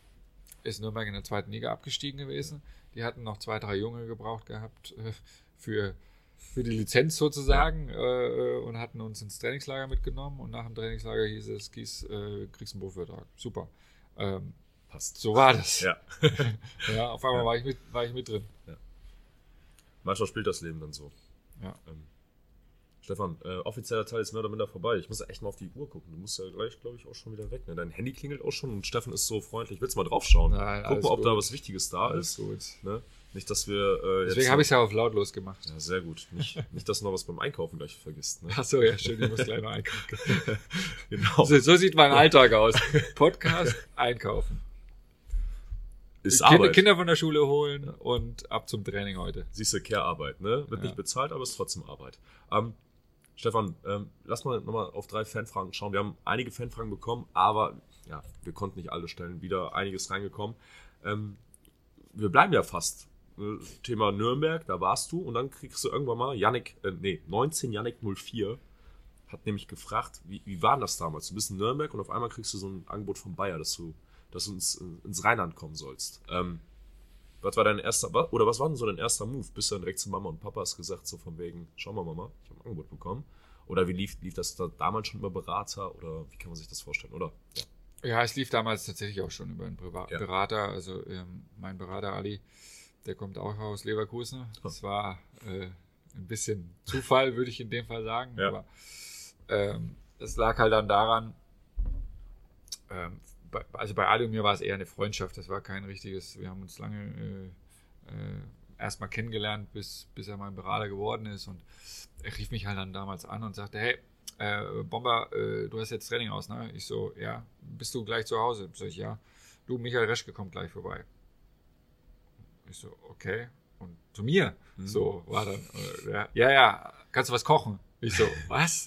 ist Nürnberg in der zweiten Liga abgestiegen gewesen. Die hatten noch zwei, drei Junge gebraucht gehabt äh, für, für die Lizenz sozusagen ja. äh, und hatten uns ins Trainingslager mitgenommen und nach dem Trainingslager hieß es, Kies, äh, kriegst einen Profivertrag. Super. Ähm, Passt. So war das. Ja. ja, auf einmal ja. war ich mit, war ich mit drin. Ja. Manchmal spielt das Leben dann so. Ja. Ähm, Stefan, äh, offizieller Teil ist mehr oder minder vorbei. Ich muss ja echt mal auf die Uhr gucken. Du musst ja gleich, glaube ich, auch schon wieder weg. Ne? Dein Handy klingelt auch schon und Stefan ist so freundlich. Willst du mal drauf schauen? Nein, Guck mal, ob gut. da was Wichtiges da alles ist. Gut. Ne? Nicht, dass wir. Äh, Deswegen habe ich es ja auf lautlos gemacht. Ja, sehr gut. Nicht, nicht, dass du noch was beim Einkaufen gleich vergisst. Ne? Achso, ja, schön, ich muss gleich noch einkaufen. Genau. So, so sieht mein Alltag aus. Podcast, einkaufen. Ist Kinder, Arbeit. Kinder von der Schule holen und ab zum Training heute. Siehst du, Care-Arbeit, ne? Wird ja. nicht bezahlt, aber ist trotzdem Arbeit. Ähm, Stefan, ähm, lass mal nochmal auf drei Fanfragen schauen. Wir haben einige Fanfragen bekommen, aber ja, wir konnten nicht alle stellen. Wieder einiges reingekommen. Ähm, wir bleiben ja fast. Thema Nürnberg, da warst du und dann kriegst du irgendwann mal Yannick, äh, nee, neunzehn Yannick null vier hat nämlich gefragt, wie, wie war das damals? Du bist in Nürnberg und auf einmal kriegst du so ein Angebot von Bayer, dass du, dass du ins, ins Rheinland kommen sollst. Ähm, was war dein erster, oder was war denn so dein erster Move? Bist du dann direkt zu Mama und Papa, hast gesagt, so von wegen, schau mal Mama, ich habe ein Angebot bekommen. Oder wie lief, lief das da damals schon über Berater oder wie kann man sich das vorstellen, oder? Ja, ja es lief damals tatsächlich auch schon über einen Priva- ja. Berater, also ähm, mein Berater Ali, der kommt auch aus Leverkusen. Das war äh, ein bisschen Zufall, würde ich in dem Fall sagen. Ja. Aber ähm, es lag halt dann daran, ähm, bei, also bei Ali und mir war es eher eine Freundschaft. Das war kein richtiges, wir haben uns lange äh, äh, erstmal kennengelernt, bis, bis er mein Berater geworden ist. Und er rief mich halt dann damals an und sagte, hey, äh, Bomber, äh, du hast jetzt Training aus, ne? Ich so, ja. Bist du gleich zu Hause? Sag ich, ja. Du, Michael Reschke kommt gleich vorbei. Ich so, okay. Und zu mir. Mhm. So war dann, äh, ja, ja, ja, kannst du was kochen? Ich so, was?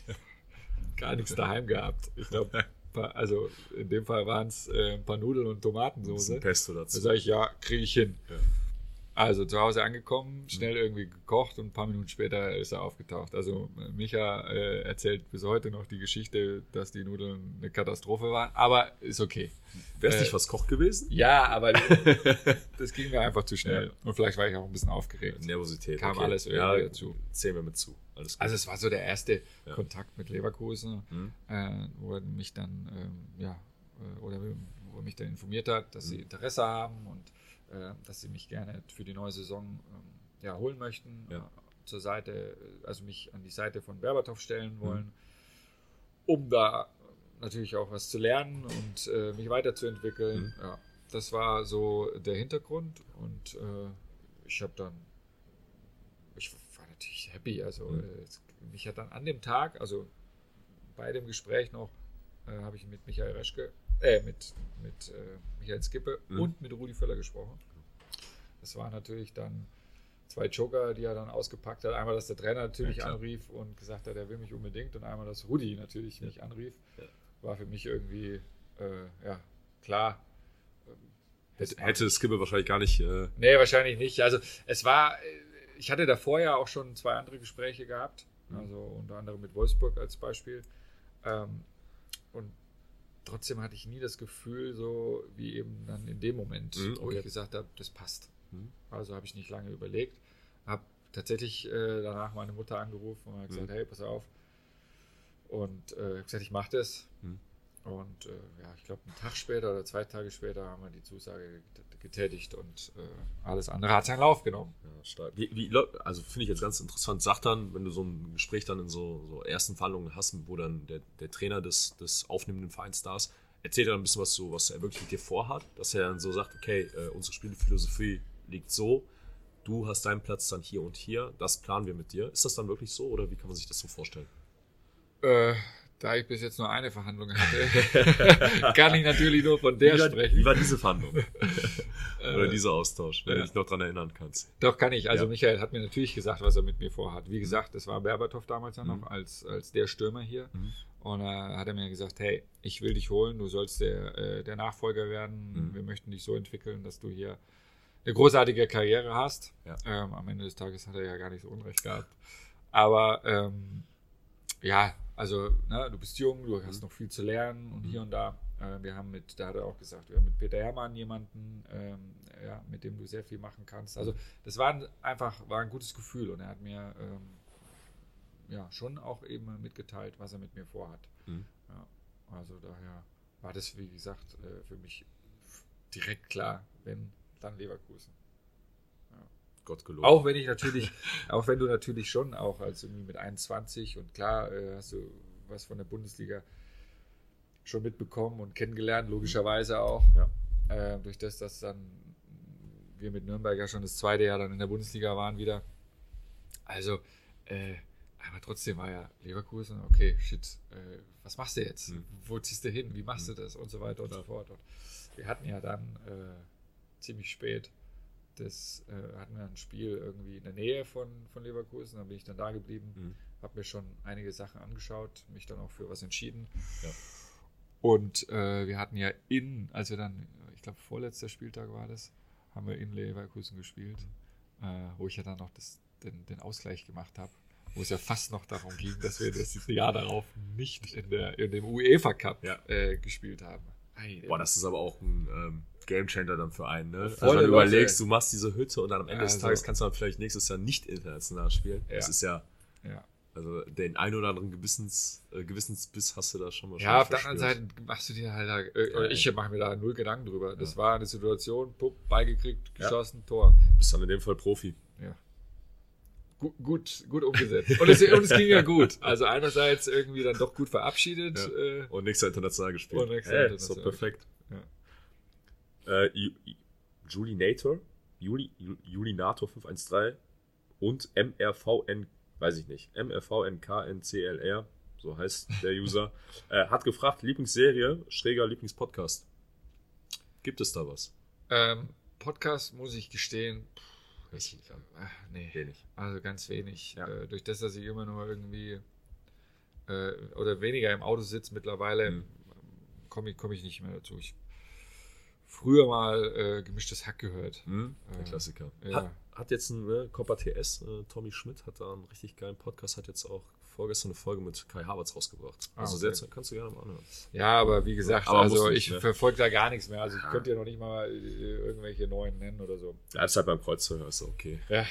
Gar nichts daheim gehabt. Ich glaube, also in dem Fall waren es äh, ein paar Nudeln und Tomatensauce. Ein Pesto dazu. Da sage ich, ja, kriege ich hin. Ja. Also zu Hause angekommen, schnell irgendwie gekocht und ein paar Minuten später ist er aufgetaucht. Also Micha äh, erzählt bis heute noch die Geschichte, dass die Nudeln eine Katastrophe waren, aber ist okay. Wär's äh, nicht was Koch gewesen? Ja, aber das ging mir einfach zu schnell. Ja. Und vielleicht war ich auch ein bisschen aufgeregt. Nervosität. Kam okay. alles irgendwie ja, dazu. Zählen wir mit zu. Alles gut. Also es war so der erste ja. Kontakt mit Leverkusen, mhm. äh, wo er mich dann, ähm, ja, oder wo er mich dann informiert hat, dass mhm. sie Interesse haben und äh, dass sie mich gerne für die neue Saison ähm, ja, holen möchten, ja. äh, zur Seite, also mich an die Seite von Berbatov stellen wollen, mhm. um da natürlich auch was zu lernen und äh, mich weiterzuentwickeln. Mhm. Ja, das war so der Hintergrund und äh, ich habe dann, ich war natürlich happy, also mhm. äh, mich hat dann an dem Tag, also bei dem Gespräch noch, äh, habe ich mit Michael Reschke, äh, mit, mit äh, Michael Skippe mhm. und mit Rudi Völler gesprochen. Das waren natürlich dann zwei Joker, die er dann ausgepackt hat. Einmal, dass der Trainer natürlich ja, anrief und gesagt hat, er will mich unbedingt, und einmal, dass Rudi natürlich ja. mich anrief. Ja. War für mich irgendwie, äh, ja, klar. Hätte, hätte Skippe wahrscheinlich gar nicht... Äh nee, wahrscheinlich nicht. Also es war, ich hatte davor ja auch schon zwei andere Gespräche gehabt, mhm. also unter anderem mit Wolfsburg als Beispiel. Ähm, und trotzdem hatte ich nie das Gefühl, so wie eben dann in dem Moment, mhm, okay. wo ich gesagt habe, das passt. Mhm. Also habe ich nicht lange überlegt. Habe tatsächlich äh, danach meine Mutter angerufen und hat gesagt, mhm. hey, pass auf. Und äh, gesagt, ich mache das. Mhm. Und äh, ja, ich glaube, einen Tag später oder zwei Tage später haben wir die Zusage getätigt und äh, alles andere hat seinen Lauf genommen. Ja, stark. Wie, wie, also finde ich jetzt ganz interessant, sag dann, wenn du so ein Gespräch dann in so, so ersten Verhandlungen hast, wo dann der, der Trainer des, des aufnehmenden Vereins da ist, erzählt er dann ein bisschen was so, was er wirklich mit dir vorhat, dass er dann so sagt, okay, äh, unsere Spielphilosophie liegt so, du hast deinen Platz dann hier und hier, das planen wir mit dir. Ist das dann wirklich so oder wie kann man sich das so vorstellen? Äh, da ich bis jetzt nur eine Verhandlung hatte, kann ich natürlich nur von der wie war, sprechen. Wie war diese Verhandlung? Oder dieser Austausch, wenn ja. du dich noch daran erinnern kannst. Doch, kann ich. Also ja. Michael hat mir natürlich gesagt, was er mit mir vorhat. Wie gesagt, es war Berbatov damals ja noch mhm. als, als der Stürmer hier. Mhm. Und da äh, hat er mir gesagt, hey, ich will dich holen, du sollst der, äh, der Nachfolger werden. Mhm. Wir möchten dich so entwickeln, dass du hier eine großartige Karriere hast. Ja. Ähm, am Ende des Tages hat er ja gar nicht so Unrecht gehabt. Aber ähm, ja, also ne, du bist jung, du hast noch viel zu lernen und mhm. hier und da. Äh, wir haben mit, da hat er auch gesagt, wir haben mit Peter Hermann jemanden, ähm, ja, mit dem du sehr viel machen kannst. Also das war ein, einfach war ein gutes Gefühl und er hat mir ähm, ja schon auch eben mitgeteilt, was er mit mir vorhat. Mhm. Ja, also daher war das, wie gesagt, äh, für mich direkt klar, wenn dann Leverkusen. Ja. Gott gelobt. Auch wenn ich natürlich, auch wenn du natürlich schon auch als irgendwie mit einundzwanzig und klar äh, hast du was von der Bundesliga schon mitbekommen und kennengelernt, logischerweise auch. Ja. Äh, durch das, dass dann wir mit Nürnberg ja schon das zweite Jahr dann in der Bundesliga waren wieder. Also, äh, aber trotzdem war ja Leverkusen, okay, shit, äh, was machst du jetzt? Mhm. Wo ziehst du hin? Wie machst mhm. du das? Und so weiter und ja. so fort. Und wir hatten ja dann äh, ziemlich spät, das äh, hatten wir ein Spiel irgendwie in der Nähe von, von Leverkusen, dann bin ich dann da geblieben, mhm. habe mir schon einige Sachen angeschaut, mich dann auch für was entschieden. Ja. Und äh, wir hatten ja in, als wir dann, ich glaube vorletzter Spieltag war das, haben wir in Leverkusen gespielt, äh, wo ich ja dann noch das, den, den Ausgleich gemacht habe, wo es ja fast noch darum ging, dass wir das Jahr darauf nicht in, der, in dem UEFA Cup ja. äh, gespielt haben. Hey, Boah, das ist aber auch ein ähm, Gamechanger dann für einen, ne? Also wenn du überlegst, du machst diese Hütte und dann am Ende also, des Tages kannst du dann vielleicht nächstes Jahr nicht international spielen. Ja. Das ist ja, ja, also den einen oder anderen Gewissens, äh, Gewissensbiss hast du da schon mal. Ja, auf der anderen Seite machst du dir halt, äh, ich mache mir da null Gedanken drüber. Das ja. war eine Situation, pupp, beigekriegt, geschossen, ja. Tor. Bist dann in dem Fall Profi. Ja. Gut, gut, gut umgesetzt. Und es, und es ging ja gut. Also einerseits irgendwie dann doch gut verabschiedet. Ja. Äh, und nächster international gespielt. Und nächster hey, international. So perfekt. Ja. Äh, Julinator, Juli, Julinator fünf eins drei und M R V N, weiß ich nicht, M R V N K N C L R, so heißt der User, äh, hat gefragt, Lieblingsserie, schräger Lieblingspodcast. Gibt es da was? Ähm, Podcast, muss ich gestehen, hört sich nicht an. Ach, nee. Wenig. Also ganz wenig. Ja. Äh, durch das, dass ich immer nur irgendwie äh, oder weniger im Auto sitze mittlerweile, Mhm. komme ich, komm ich nicht mehr dazu. Ich früher mal äh, gemischtes Hack gehört. Mhm. Der Äh, Klassiker. ja. Hat, hat jetzt ein ne, Copa T S, äh, Tommy Schmidt hat da einen richtig geilen Podcast, hat jetzt auch vorgestern eine Folge mit Kai Havertz rausgebracht. Ah, Also okay. sehr, kannst du gerne mal anhören. Ja, aber wie gesagt, Aber also musst nicht, ich ne? verfolge da gar nichts mehr. Also ich Ja. könnte ja noch nicht mal äh, irgendwelche neuen nennen oder so. Ja, ist halt beim Kreuzverhör, ist okay. Ja.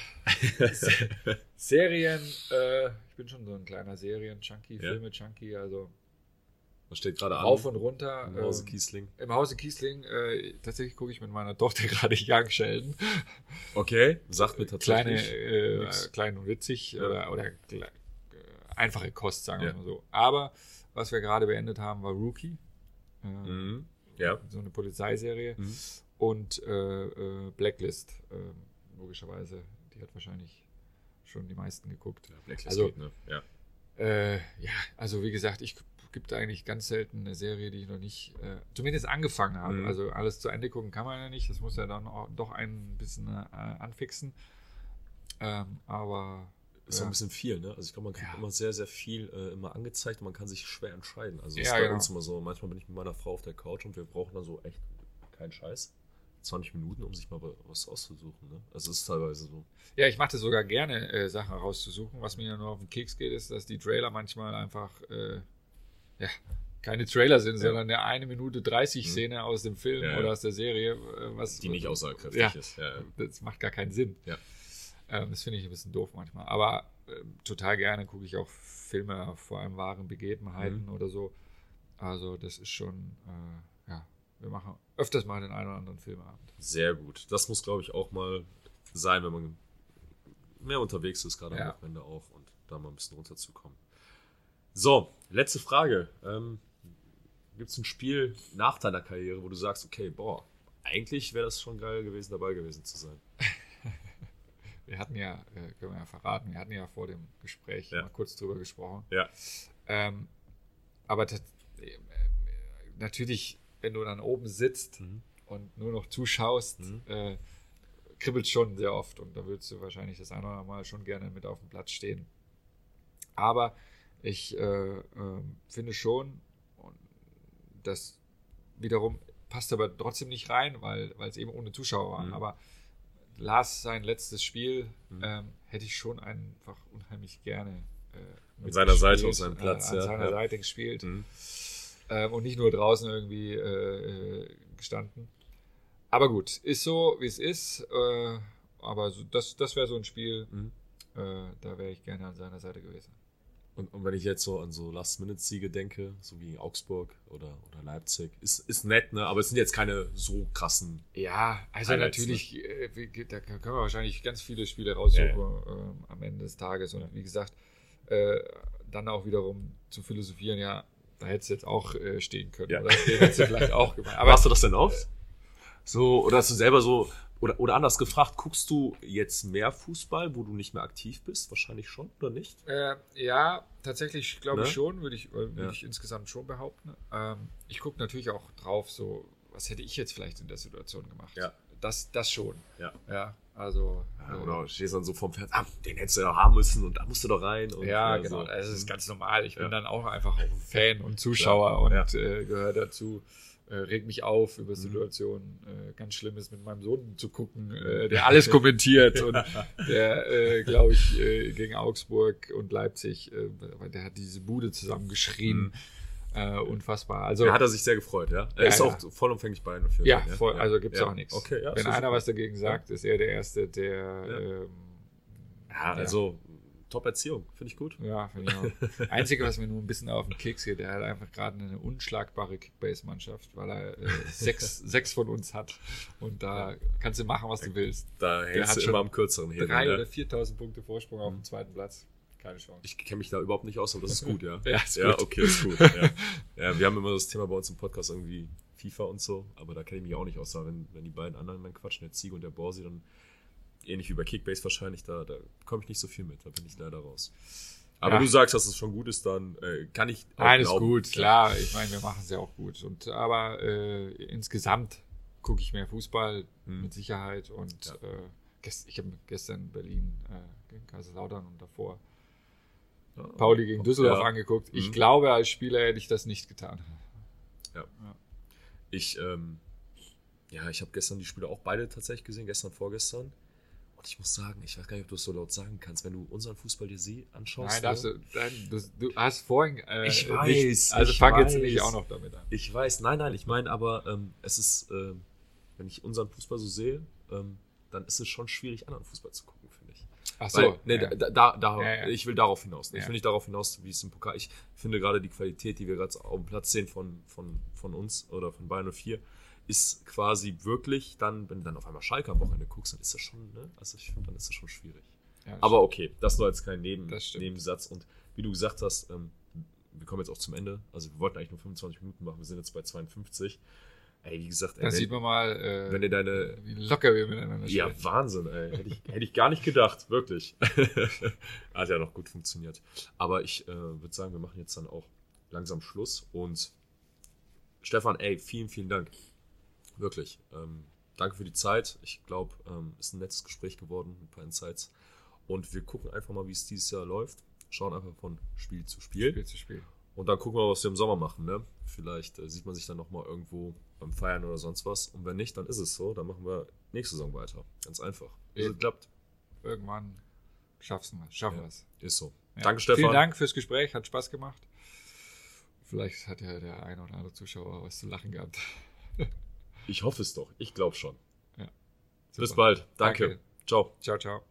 Serien, äh, ich bin schon so ein kleiner Serien-Junkie, Ja. Filme-Junkie, also Was steht gerade an? rauf und runter. Im Hause ähm, Kiesling. Im Hause Kiesling, äh, tatsächlich gucke ich mit meiner Tochter gerade Young Sheldon. Okay, sagt mir Kleine, tatsächlich. äh, nix. klein und witzig Ja. oder, oder kle- äh, einfache Kost, sagen wir Ja. mal so. Aber was wir gerade beendet haben, war Rookie. Äh, Mhm. Ja. So eine Polizeiserie. Mhm. Und äh, äh, Blacklist, äh, logischerweise. Die hat wahrscheinlich schon die meisten geguckt. Ja, Blacklist Also- geht, ne? Ja. Äh, ja, also wie gesagt, ich gibt eigentlich ganz selten eine Serie, die ich noch nicht äh, zumindest angefangen habe. Mhm. Also alles zu Ende gucken kann man ja nicht. Das muss ja dann auch, doch ein bisschen äh, anfixen. Ähm, aber Ist ja. auch ein bisschen viel, ne? Also ich glaube, man kriegt Ja. immer sehr, sehr viel äh, immer angezeigt und man kann sich schwer entscheiden. Also Ja, ist bei genau. uns immer so, manchmal bin ich mit meiner Frau auf der Couch und wir brauchen dann so echt keinen Scheiß. zwanzig Minuten, um sich mal was auszusuchen, ne? Also es ist teilweise so. Ja, ich mache das sogar gerne, äh, Sachen rauszusuchen. Was mir ja nur auf den Keks geht, ist, dass die Trailer manchmal einfach äh, ja, keine Trailer sind, Ja. sondern eine eine Minute dreißig Mhm. Szene aus dem Film Ja, ja. oder aus der Serie, äh, was Die nicht aussagekräftig ja, ist. Ja, ja. das macht gar keinen Sinn. Ja. Ähm, das finde ich ein bisschen doof manchmal. Aber ähm, total gerne gucke ich auch Filme vor allem wahren Begebenheiten Mhm. oder so. Also das ist schon, äh, ja, wir machen öfters mal den einen oder anderen Filmabend. Sehr gut. Das muss, glaube ich, auch mal sein, wenn man mehr unterwegs ist, gerade Ja. am Wochenende auch und da mal ein bisschen runterzukommen. So, letzte Frage. Ähm, Gibt es ein Spiel nach deiner Karriere, wo du sagst, okay, boah, eigentlich wäre das schon geil gewesen, dabei gewesen zu sein? Wir hatten ja, äh, können wir ja verraten, wir hatten ja vor dem Gespräch Ja. mal kurz drüber gesprochen. Ja. Ähm, aber tat- äh, natürlich, wenn du dann oben sitzt Mhm. und nur noch zuschaust, Mhm. äh, kribbelt schon sehr oft und da würdest du wahrscheinlich das eine oder andere Mal schon gerne mit auf dem Platz stehen. Aber ich äh, äh, finde schon, und das wiederum passt aber trotzdem nicht rein, weil weil es eben ohne Zuschauer war. Mhm. Aber Lars, sein letztes Spiel, Mhm. ähm, hätte ich schon einfach unheimlich gerne äh, Mit seiner Seite mitgespielt, auf seinem Platz, äh, an ja, seiner ja. Seite gespielt. Mhm. Ähm, und nicht nur draußen irgendwie äh, äh, gestanden. Aber gut, ist so, wie es ist. Äh, aber so, das, das wäre so ein Spiel, Mhm. äh, da wäre ich gerne an seiner Seite gewesen. Und, und wenn ich jetzt so an so Last-Minute-Siege denke, so wie Augsburg oder, oder Leipzig, ist, ist nett, ne? Aber es sind jetzt keine so krassen. Ja, also Highlights, natürlich, äh, wie- da können wir wahrscheinlich ganz viele Spiele raussuchen Ja, ähm, am Ende des Tages. Und wie gesagt, äh, dann auch wiederum zu philosophieren, ja, da hättest du jetzt auch äh, stehen können. Ja. Oder den hättest du vielleicht auch gemacht. Aber machst du das denn oft? So, oder hast du selber so, oder, oder anders gefragt, guckst du jetzt mehr Fußball, wo du nicht mehr aktiv bist? Wahrscheinlich schon, oder nicht? Äh, ja, tatsächlich glaube ich Ne? schon, würde ich, äh, würde Ja. ich insgesamt schon behaupten. Ähm, ich gucke natürlich auch drauf, so, was hätte ich jetzt vielleicht in der Situation gemacht? Ja. Das, das schon. Ja. Ja, also. Ja, äh, oder stehst dann so vorm Fernseher, ah, den hättest du ja haben müssen und da musst du doch rein. Und, Ja, äh, genau. so. Das ist ganz normal. Ich bin Ja. dann auch einfach auch Fan und Zuschauer Klar. und Ja. äh, gehöre dazu. Äh, reg mich auf über Mhm. Situationen. Äh, ganz schlimm ist, mit meinem Sohn zu gucken, äh, der alles kommentiert und der, äh, glaube ich, äh, gegen Augsburg und Leipzig, äh, weil der hat diese Bude zusammengeschrien. Mhm. Äh, unfassbar. Also, Da hat er sich sehr gefreut, ja? Er Ja, ist ja. auch vollumfänglich bei einem Film. ja, voll, also gibt's ja. auch nichts. Okay, ja, Wenn ist doch einer super. was dagegen sagt, ist er der Erste, der. Ja. Ähm, Ja, also Top-Erziehung, finde ich gut. Ja, finde ich auch. Einzige, was mir nur ein bisschen auf den Keks geht, der hat einfach gerade eine unschlagbare Kickbase-Mannschaft, weil er äh, sechs, sechs von uns hat. Und da kannst du machen, was du willst. Da Der hältst hat du schon immer am kürzeren Hebel. Drei ne? oder viertausend Punkte Vorsprung auf dem zweiten Platz. Keine Chance. Ich kenne mich da überhaupt nicht aus, aber das ist gut, ja. Ja, ist ja gut. okay, ist gut. Ja. Ja, wir haben immer das Thema bei uns im Podcast irgendwie FIFA und so, aber da kenne ich mich auch nicht aus. Aber wenn, wenn die beiden anderen dann quatschen, der Ziege und der Borsi, dann ähnlich wie bei Kickbase wahrscheinlich, da, da komme ich nicht so viel mit, da bin ich leider raus. Aber Ja. du sagst, dass es schon gut ist, dann äh, kann ich auch Nein, ist glauben. gut, Ja. klar. Ich meine, wir machen es ja auch gut. Und, aber äh, insgesamt gucke ich mehr Fußball Mhm. mit Sicherheit und Ja. äh, ich habe gestern Berlin äh, gegen Kaiserslautern und davor ja, Pauli gegen Düsseldorf ja. angeguckt. Ich mhm. glaube, als Spieler hätte ich das nicht getan. Ja. ja. Ich, ähm, ja, ich habe gestern die Spiele auch beide tatsächlich gesehen, gestern, vorgestern. Und ich muss sagen, ich weiß gar nicht, ob du es so laut sagen kannst, wenn du unseren Fußball dir sie anschaust. Nein, darfst du, nein du, du hast vorhin. Äh, ich weiß. Nicht, also ich fang weiß. jetzt nicht auch noch damit an. Ich weiß, nein, nein, ich meine aber, ähm, es ist, ähm, wenn ich unseren Fußball so sehe, ähm, dann ist es schon schwierig, anderen Fußball zu gucken, finde ich. Ach so. Weil, nee, ja. da, da, da, ja, ja. Ich will darauf hinaus. Ich ja. will nicht darauf hinaus, wie es im Pokal. Ich finde gerade die Qualität, die wir gerade auf dem Platz sehen von, von, von uns oder von Bayern null vier, ist quasi wirklich dann, wenn du dann auf einmal Schalke am Wochenende guckst, dann ist das schon, ne? Also ich finde, dann ist das schon schwierig. Ja, das Aber okay, das nur als kleinen Neben, Nebensatz. Und wie du gesagt hast, ähm, wir kommen jetzt auch zum Ende. Also wir wollten eigentlich nur fünfundzwanzig Minuten machen, wir sind jetzt bei zweiundfünfzig. Ey, wie gesagt, ey, da wenn, sieht man mal, äh, wenn ihr deine, wie locker wir miteinander ja, sprechen. Wahnsinn, ey. Hätte ich, hätte ich gar nicht gedacht, wirklich. Hat ja noch gut funktioniert. Aber ich äh, würde sagen, wir machen jetzt dann auch langsam Schluss. Und Stefan, ey, vielen, vielen Dank. Wirklich. Ähm, danke für die Zeit. Ich glaube, ähm, ist ein nettes Gespräch geworden mit ein paar Insights. Und wir gucken einfach mal, wie es dieses Jahr läuft. Schauen einfach von Spiel zu Spiel. Spiel zu Spiel. Und dann gucken wir, was wir im Sommer machen. Ne? Vielleicht äh, sieht man sich dann nochmal irgendwo beim Feiern oder sonst was. Und wenn nicht, dann ist es so. Dann machen wir nächste Saison weiter. Ganz einfach. Also, es klappt. Irgendwann schaffen wir es. Schaffen ja, wir es. Ist so. Ja. Danke, Stefan. Vielen Dank fürs Gespräch. Hat Spaß gemacht. Vielleicht hat ja der eine oder andere Zuschauer was zu lachen gehabt. Ich hoffe es doch. Ich glaube schon. Ja. Bis bald. Danke. Danke. Ciao. Ciao, ciao.